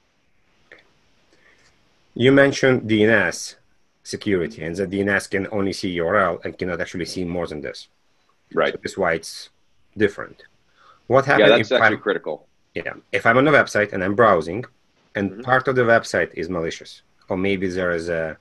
You mentioned D N S security, and the D N S can only see U R L and cannot actually see more than this. Right. So that's why it's different. What happens? Yeah, that's if actually I'm, critical. Yeah, if I'm on a website and I'm browsing, and Mm-hmm. part of the website is malicious, or maybe there is a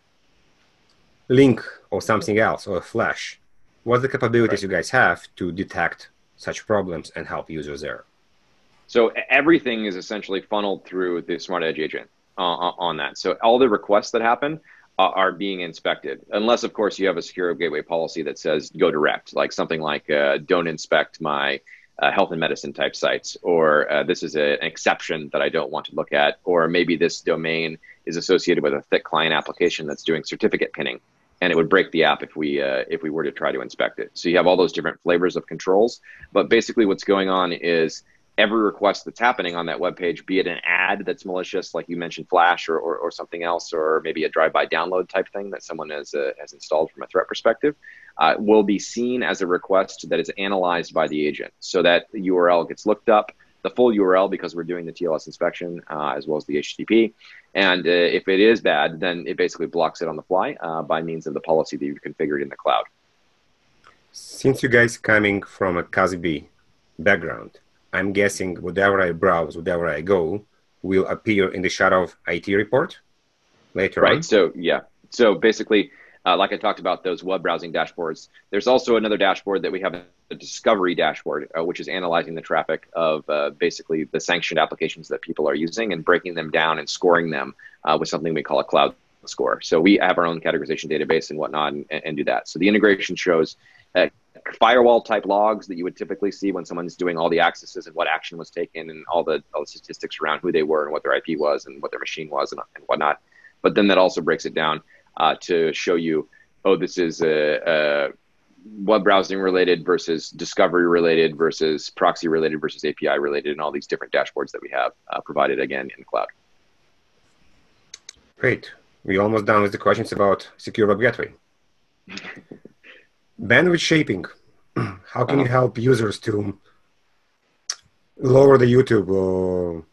link or something else, or a flash. What's the capabilities Right. you guys have to detect such problems and help users there? So everything is essentially funneled through the Smart Edge agent uh, on that. So all the requests that happen uh, are being inspected, unless, of course, you have a secure gateway policy that says go direct, like something like uh, don't inspect my uh, health and medicine type sites, or uh, this is a, an exception that I don't want to look at, or maybe this domain is associated with a thick client application that's doing certificate pinning, and it would break the app if we uh, if we were to try to inspect it. So you have all those different flavors of controls, but basically what's going on is every request that's happening on that web page, be it an ad that's malicious, like you mentioned, Flash or, or, or something else, or maybe a drive-by download type thing that someone has, uh, has installed from a threat perspective, uh, will be seen as a request that is analyzed by the agent. So that the U R L gets looked up, the full U R L, because we're doing the T L S inspection, uh, as well as the H T T P. And uh, if it is bad, then it basically blocks it on the fly uh, by means of the policy that you've configured in the cloud. Since you guys coming from a C A S B background, I'm guessing whatever I browse, whatever I go, will appear in the shadow of I T report later right. on. Right. So, yeah. So basically, uh, like I talked about those web browsing dashboards, there's also another dashboard that we have, a discovery dashboard, uh, which is analyzing the traffic of uh, basically the sanctioned applications that people are using and breaking them down and scoring them uh, with something we call a cloud score. So we have our own categorization database and whatnot and, and do that. So the integration shows uh, firewall type logs that you would typically see when someone's doing all the accesses and what action was taken and all the, all the statistics around who they were and what their I P was and what their machine was and, and whatnot. But then that also breaks it down uh, to show you, oh, this is a, a web browsing related versus discovery related versus proxy related versus A P I related, and all these different dashboards that we have uh, provided again in the cloud. Great. We're almost done with the questions about secure web gateway. Bandwidth shaping. How can Uh-huh. you help users to lower the YouTube or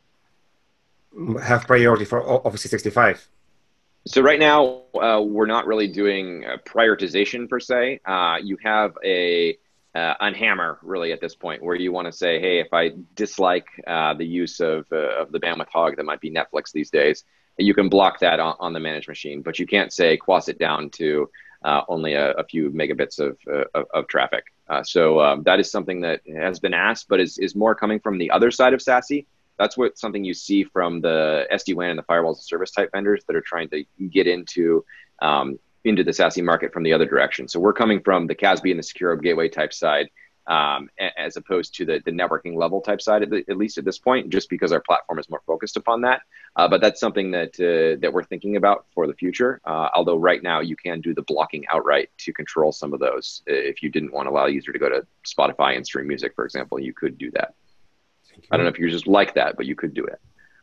have priority for Office three sixty-five? So right now, uh, we're not really doing uh, prioritization per se. Uh, you have a uh, an hammer really at this point where you want to say, hey, if I dislike uh, the use of, uh, of the bandwidth hog that might be Netflix these days, you can block that on, on the managed machine, but you can't say quas it down to uh, only a, a few megabits of, uh, of, of traffic. Uh, so um, that is something that has been asked, but is, is more coming from the other side of SASE. That's what something you see from the S D WAN and the firewalls and service type vendors that are trying to get into um, into the SASE market from the other direction. So we're coming from the C A S B and the secure gateway type side, um, as opposed to the, the networking level type side, at, the, at least at this point, just because our platform is more focused upon that. Uh, but that's something that uh, that we're thinking about for the future. Uh, although right now you can do the blocking outright to control some of those. If you didn't want to allow a user to go to Spotify and stream music, for example, you could do that. I don't know if you're just like that, but you could do it.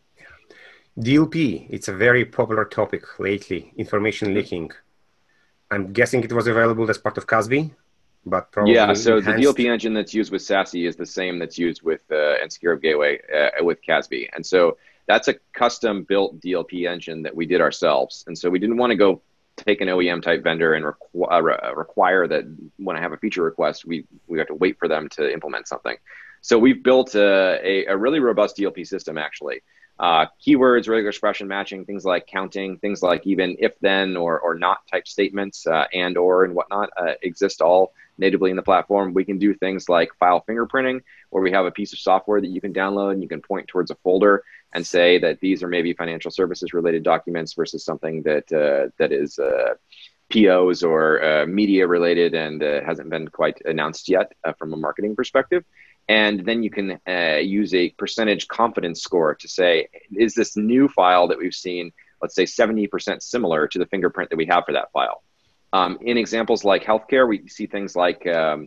D L P, it's a very popular topic lately, information leaking. I'm guessing it was available as part of C A S B, but probably yeah. So enhanced. the D L P engine that's used with SASE is the same that's used with uh, and Secure Gateway uh, with C A S B, and so that's a custom built D L P engine that we did ourselves. And so we didn't want to go take an O E M type vendor and requ uh, require that when I have a feature request, we we have to wait for them to implement something. So we've built a, a, a really robust D L P system, actually. Uh, keywords, regular expression matching, things like counting, things like even if then or, or not type statements uh, and or and whatnot uh, exist all natively in the platform. We can do things like file fingerprinting, where we have a piece of software that you can download and you can point towards a folder and say that these are maybe financial services related documents versus something that uh, that is uh, P Os or uh, media related and uh, hasn't been quite announced yet uh, from a marketing perspective. And then you can uh, use a percentage confidence score to say, is this new file that we've seen, let's say seventy percent similar to the fingerprint that we have for that file? Um, in examples like healthcare, we see things like um,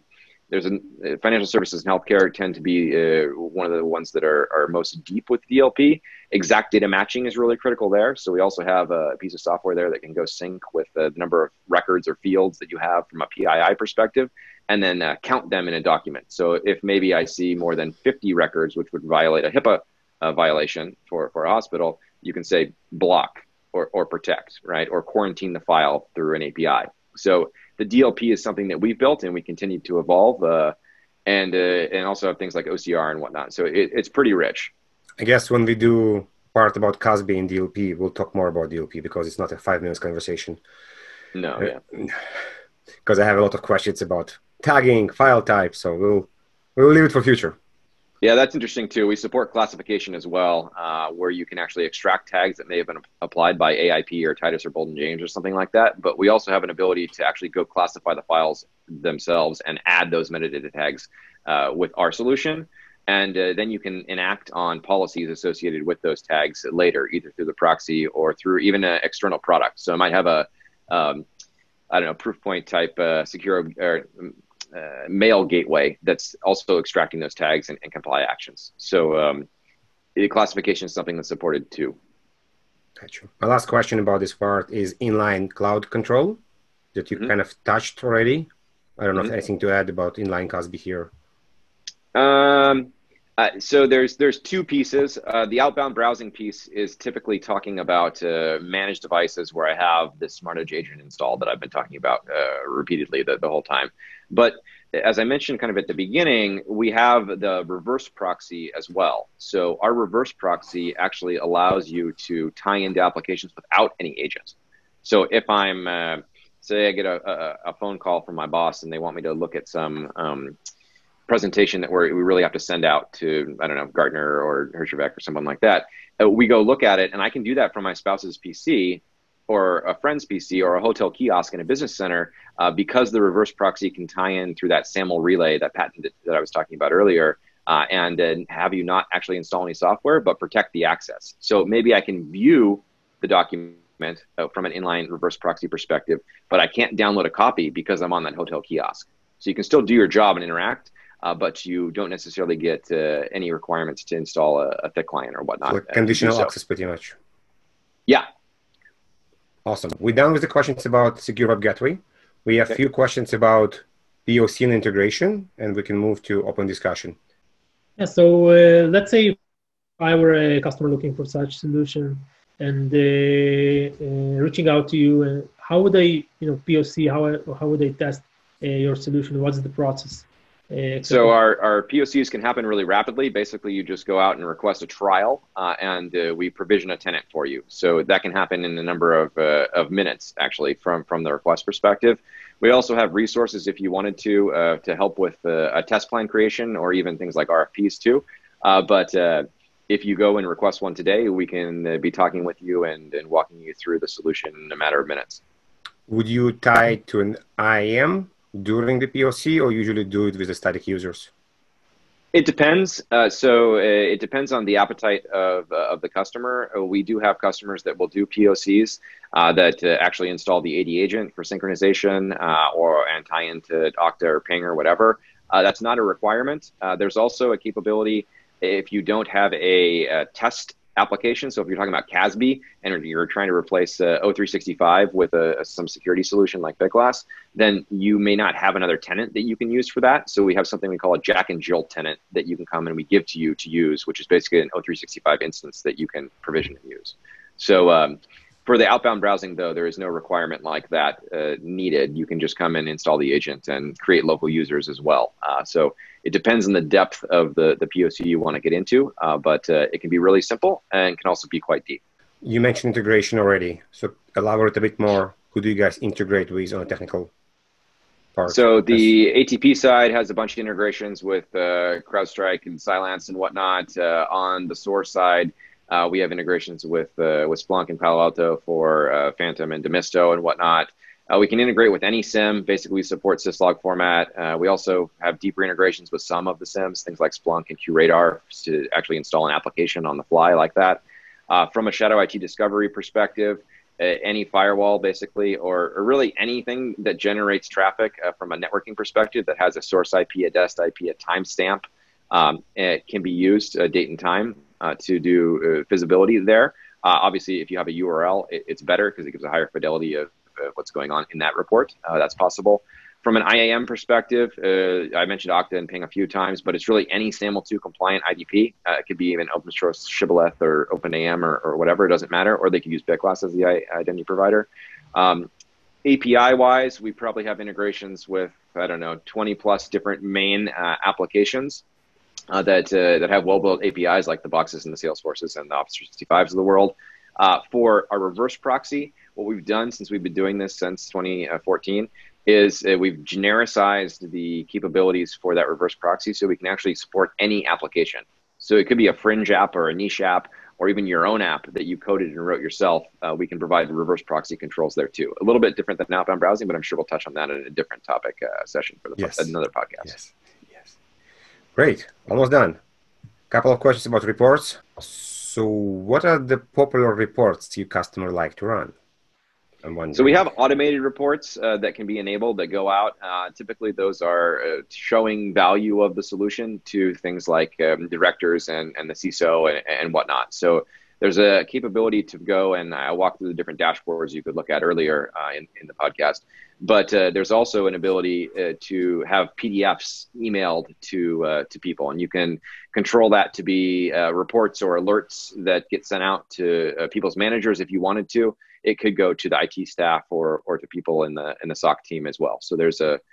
there's a, financial services and healthcare tend to be uh, one of the ones that are, are most deep with D L P. Exact data matching is really critical there. So we also have a piece of software there that can go sync with the number of records or fields that you have from a P I I perspective, and then uh, count them in a document. So if maybe I see more than fifty records, which would violate a HIPAA uh, violation for, for a hospital, you can say block or, or protect, right? Or quarantine the file through an A P I. So the D L P is something that we've built and we continue to evolve, uh, and uh, and also have things like O C R and whatnot. So it, it's pretty rich. I guess when we do part about C A S B and D L P, we'll talk more about D L P because it's not a five minutes conversation. No, yeah. Because I have a lot of questions about tagging, file types, so we'll we'll leave it for future. Yeah, that's interesting too. We support classification as well, uh, where you can actually extract tags that may have been applied by A I P or Titus or Bolden James or something like that. But we also have an ability to actually go classify the files themselves and add those metadata tags uh, with our solution. And uh, then you can enact on policies associated with those tags later, either through the proxy or through even an external product. So I might have a, um, I don't know, Proofpoint type uh, secure or uh, mail gateway that's also extracting those tags and, and comply actions. So um, the classification is something that's supported too. Gotcha. My last question about this part is inline cloud control that you mm-hmm. kind of touched already. I don't know mm-hmm. if anything to add about inline C A S B here. Um, uh, so there's there's two pieces. Uh, the outbound browsing piece is typically talking about uh, managed devices where I have the Smart Edge agent installed that I've been talking about uh, repeatedly the, the whole time. But as I mentioned kind of at the beginning, we have the reverse proxy as well. So our reverse proxy actually allows you to tie into applications without any agent. So if I'm, uh, say I get a, a, a phone call from my boss and they want me to look at some um, presentation that we're, we really have to send out to, I don't know, Gartner or Hirschbeck or someone like that. Uh, we go look at it, and I can do that from my spouse's P C or a friend's P C or a hotel kiosk in a business center uh, because the reverse proxy can tie in through that SAML relay, that patent that, that I was talking about earlier, uh, and uh, have you not actually install any software, but protect the access. So maybe I can view the document uh, from an inline reverse proxy perspective, but I can't download a copy because I'm on that hotel kiosk. So you can still do your job and interact, Uh, but you don't necessarily get uh, any requirements to install a, a thick client or whatnot. So conditional so. access pretty much. Yeah. Awesome. We're done with the questions about Secure Web Gateway. We have a okay. few questions about P O C and integration, and we can move to open discussion. Yeah, so uh, let's say I were a customer looking for such solution and uh, uh, reaching out to you. Uh, how would they, you know, P O C, how, how would they test uh, your solution? What's the process? So our, our P O Cs can happen really rapidly. Basically, you just go out and request a trial, uh, and uh, we provision a tenant for you. So that can happen in a number of, uh, of minutes, actually, from, from the request perspective. We also have resources, if you wanted to, uh, to help with uh, a test plan creation or even things like R F Ps too. Uh, but uh, if you go and request one today, we can uh, be talking with you and, and walking you through the solution in a matter of minutes. Would you tie it to an I A M during the P O C, or usually do it with the static users? It depends. Uh, so uh, it depends on the appetite of, uh, of the customer. Uh, we do have customers that will do P O Cs uh, that uh, actually install the A D agent for synchronization uh, or and tie into Okta or Ping or whatever. Uh, that's not a requirement. Uh, there's also a capability if you don't have a, a test application. So if you're talking about C A S B and you're trying to replace uh, O three sixty-five with a, some security solution like BitGlass, then you may not have another tenant that you can use for that. So we have something we call a Jack and Jill tenant that you can come and we give to you to use, which is basically an O three sixty-five instance that you can provision and use. So um, for the outbound browsing, though, there is no requirement like that uh, needed. You can just come and install the agent and create local users as well. Uh, so it depends on the depth of the, the P O C you want to get into, uh, but uh, it can be really simple and can also be quite deep. You mentioned integration already, so elaborate a bit more. Who do you guys integrate with on a technical part? So the A T P side has a bunch of integrations with uh, CrowdStrike and Cylance and whatnot. Uh, on the source side, uh, we have integrations with uh, with Splunk and Palo Alto for uh, Phantom and Demisto and whatnot. Uh, we can integrate with any SIM. Basically, we support syslog format. Uh, we also have deeper integrations with some of the SIMs, things like Splunk and QRadar, to actually install an application on the fly like that. Uh, from a Shadow I T discovery perspective, uh, any firewall basically, or, or really anything that generates traffic uh, from a networking perspective that has a source I P, a dest I P, a timestamp. Um, it can be used uh, date and time uh, to do uh, visibility there. Uh, obviously, if you have a U R L, it, it's better because it gives a higher fidelity of, of what's going on in that report. Uh, that's possible. From an I A M perspective, uh, I mentioned Okta and Ping a few times, but it's really any SAML two compliant I D P. Uh, it could be even open source Shibboleth or OpenAM or, or whatever, it doesn't matter. Or they could use Bitglass as the identity provider. Um, A P I-wise, we probably have integrations with, I don't know, twenty plus different main uh, applications uh, that uh, that have well-built A P Is like the Boxes and the Salesforces and the Office three sixty-fives of the world. Uh, for our reverse proxy, what we've done since we've been doing this since twenty fourteen is uh, we've genericized the capabilities for that reverse proxy so we can actually support any application. So it could be a fringe app or a niche app or even your own app that you coded and wrote yourself. Uh, we can provide reverse proxy controls there too. A little bit different than outbound browsing, but I'm sure we'll touch on that in a different topic uh, session for the yes. po- another podcast. Yes. Yes. Great. Almost done. Couple of questions about reports. So what are the popular reports your customer like to run? So we have automated reports uh, that can be enabled that go out. Uh, typically, those are uh, showing value of the solution to things like um, directors and, and the C I S O and, and whatnot. So there's a capability to go, and I walked through the different dashboards you could look at earlier uh, in, in the podcast. But uh, there's also an ability uh, to have P D Fs emailed to uh, to people, and you can control that to be uh, reports or alerts that get sent out to uh, people's managers if you wanted to. It could go to the I T staff or or to people in the in the S O C team as well. So there's a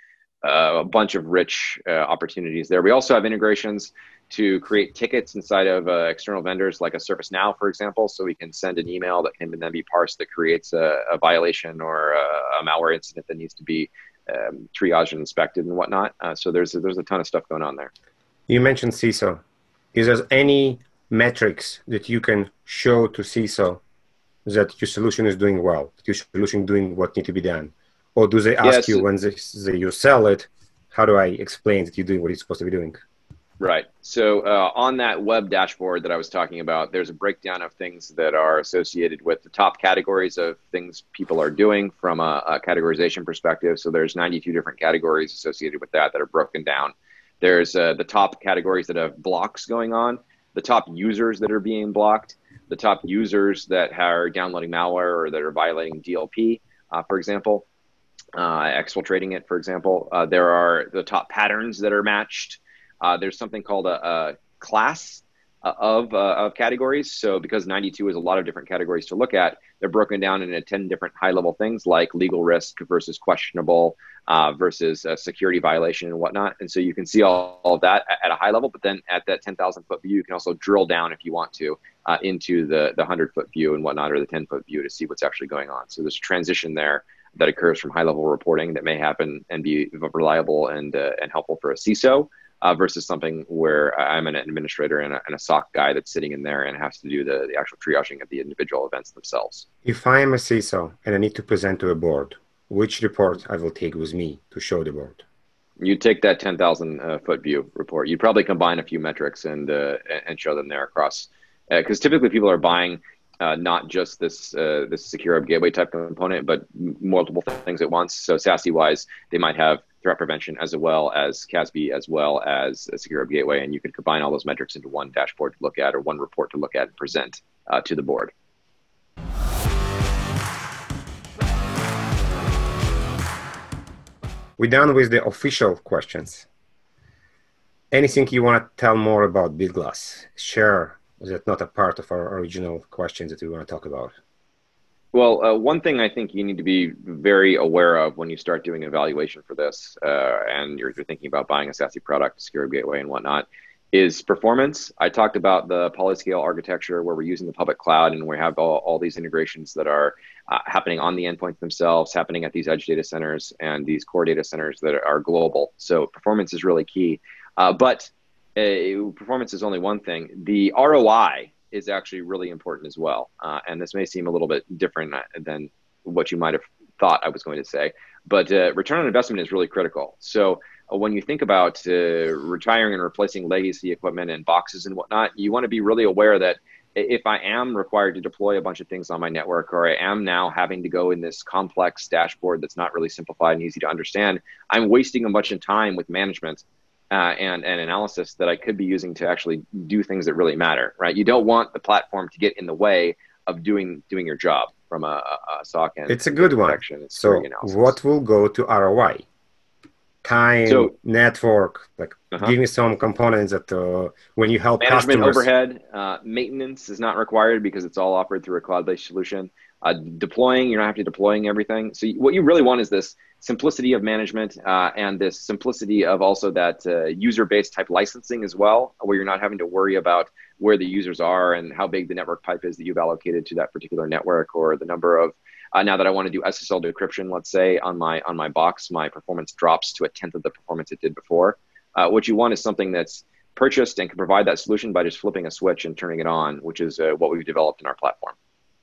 a bunch of rich uh, opportunities there. We also have integrations to create tickets inside of uh, external vendors like a ServiceNow, for example. So we can send an email that can then be parsed that creates a, a violation or a, a malware incident that needs to be um, triaged and inspected and whatnot. Uh, so there's a, there's a ton of stuff going on there. You mentioned C I S O. Is there any metrics that you can show to C I S O that your solution is doing well, that your solution is doing what needs to be done? Or do they ask yes. you when they, they, you sell it, how do I explain that you're doing what you're supposed to be doing? Right. So uh, on that web dashboard that I was talking about, there's a breakdown of things that are associated with the top categories of things people are doing from a, a categorization perspective. So there's ninety-two different categories associated with that that are broken down. There's uh, the top categories that have blocks going on, the top users that are being blocked, the top users that are downloading malware or that are violating D L P, uh, for example, uh, exfiltrating it, for example. Uh, there are the top patterns that are matched. Uh, there's something called a, a class uh, of, uh, of categories. So because ninety-two is a lot of different categories to look at, they're broken down into ten different high-level things like legal risk versus questionable uh, versus a security violation and whatnot. And so you can see all, all of that at a high level, but then at that ten thousand foot view, you can also drill down if you want to uh, into the, the one hundred foot view and whatnot, or the ten foot view to see what's actually going on. So there's a transition there that occurs from high-level reporting that may happen and be reliable and, uh, and helpful for a C I S O. Uh, versus something where I'm an administrator and a, and a S O C guy that's sitting in there and has to do the, the actual triaging of the individual events themselves. If I am a C I S O and I need to present to a board, which report I will take with me to show the board? You take that ten thousand uh, foot view report. You probably combine a few metrics and uh, and show them there across, because uh, typically people are buying uh, not just this uh, this secure web gateway type component, but m- multiple things at once. So SASE wise, they might have threat prevention as well as C A S B as well as a secure web gateway, and you could combine all those metrics into one dashboard to look at or one report to look at and present uh, to the board. We're done with the official questions. Anything you want to tell more about Bitglass? Share that's not a part of our original questions that we want to talk about. Well, uh, one thing I think you need to be very aware of when you start doing evaluation for this, uh, and you're, you're thinking about buying a SASE product, secure gateway and whatnot, is performance. I talked about the polyscale architecture where we're using the public cloud and we have all, all these integrations that are uh, happening on the endpoints themselves, happening at these edge data centers and these core data centers that are global. So performance is really key. Uh, but uh, performance is only one thing. The R O I is actually really important as well. Uh, and this may seem a little bit different than what you might have thought I was going to say, but uh, return on investment is really critical. So uh, when you think about uh, retiring and replacing legacy equipment and boxes and whatnot, you want to be really aware that if I am required to deploy a bunch of things on my network, or I am now having to go in this complex dashboard that's not really simplified and easy to understand, I'm wasting a bunch of time with management uh, and, and analysis that I could be using to actually do things that really matter, right? You don't want the platform to get in the way of doing doing your job from a, a S O C and it's a good one. So what will go to R O I? Time, so, network, like uh-huh. give me some components that uh, when you help management customers. Overhead, uh, maintenance is not required because it's all offered through a cloud-based solution. Uh, deploying, you don't have to deploying everything. So what you really want is this simplicity of management uh, and this simplicity of also that uh, user-based type licensing as well, where you're not having to worry about where the users are and how big the network pipe is that you've allocated to that particular network, or the number of Uh, now that I want to do S S L decryption, let's say on my on my box, my performance drops to a tenth of the performance it did before. Uh, what you want is something that's purchased and can provide that solution by just flipping a switch and turning it on, which is uh, what we've developed in our platform.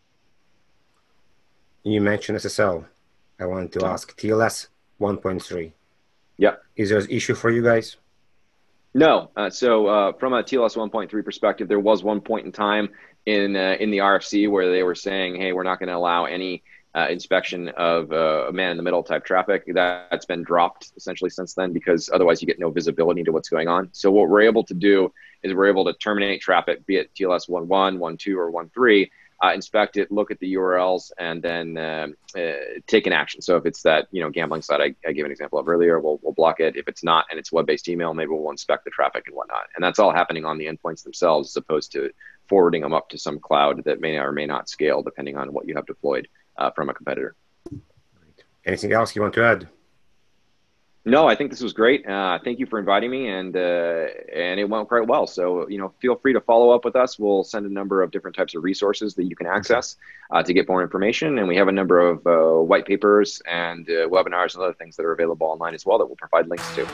You mentioned S S L. I wanted to ask T L S one point three. Yeah. Is there an issue for you guys? No. Uh, so uh, from a T L S one point three perspective, there was one point in time in uh, in the R F C where they were saying, hey, we're not going to allow any Uh, inspection of uh, a man-in-the-middle type traffic. That's been dropped essentially since then, because otherwise you get no visibility into what's going on. So what we're able to do is we're able to terminate traffic, be it T L S one one, one two, or one three, uh, inspect it, look at the U R Ls, and then uh, uh, take an action. So if it's that you know gambling site I, I gave an example of earlier, we'll, we'll block it. If it's not and it's web-based email, maybe we'll inspect the traffic and whatnot. And that's all happening on the endpoints themselves, as opposed to forwarding them up to some cloud that may or may not scale depending on what you have deployed Uh, from a competitor. Anything else you want to add? No, I think this was great. Uh, thank you for inviting me, and uh, and it went quite well. So you know, feel free to follow up with us. We'll send a number of different types of resources that you can access uh, to get more information, and we have a number of uh, white papers and uh, webinars and other things that are available online as well that we'll provide links to.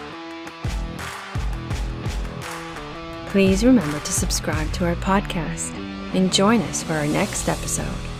Please remember to subscribe to our podcast and join us for our next episode.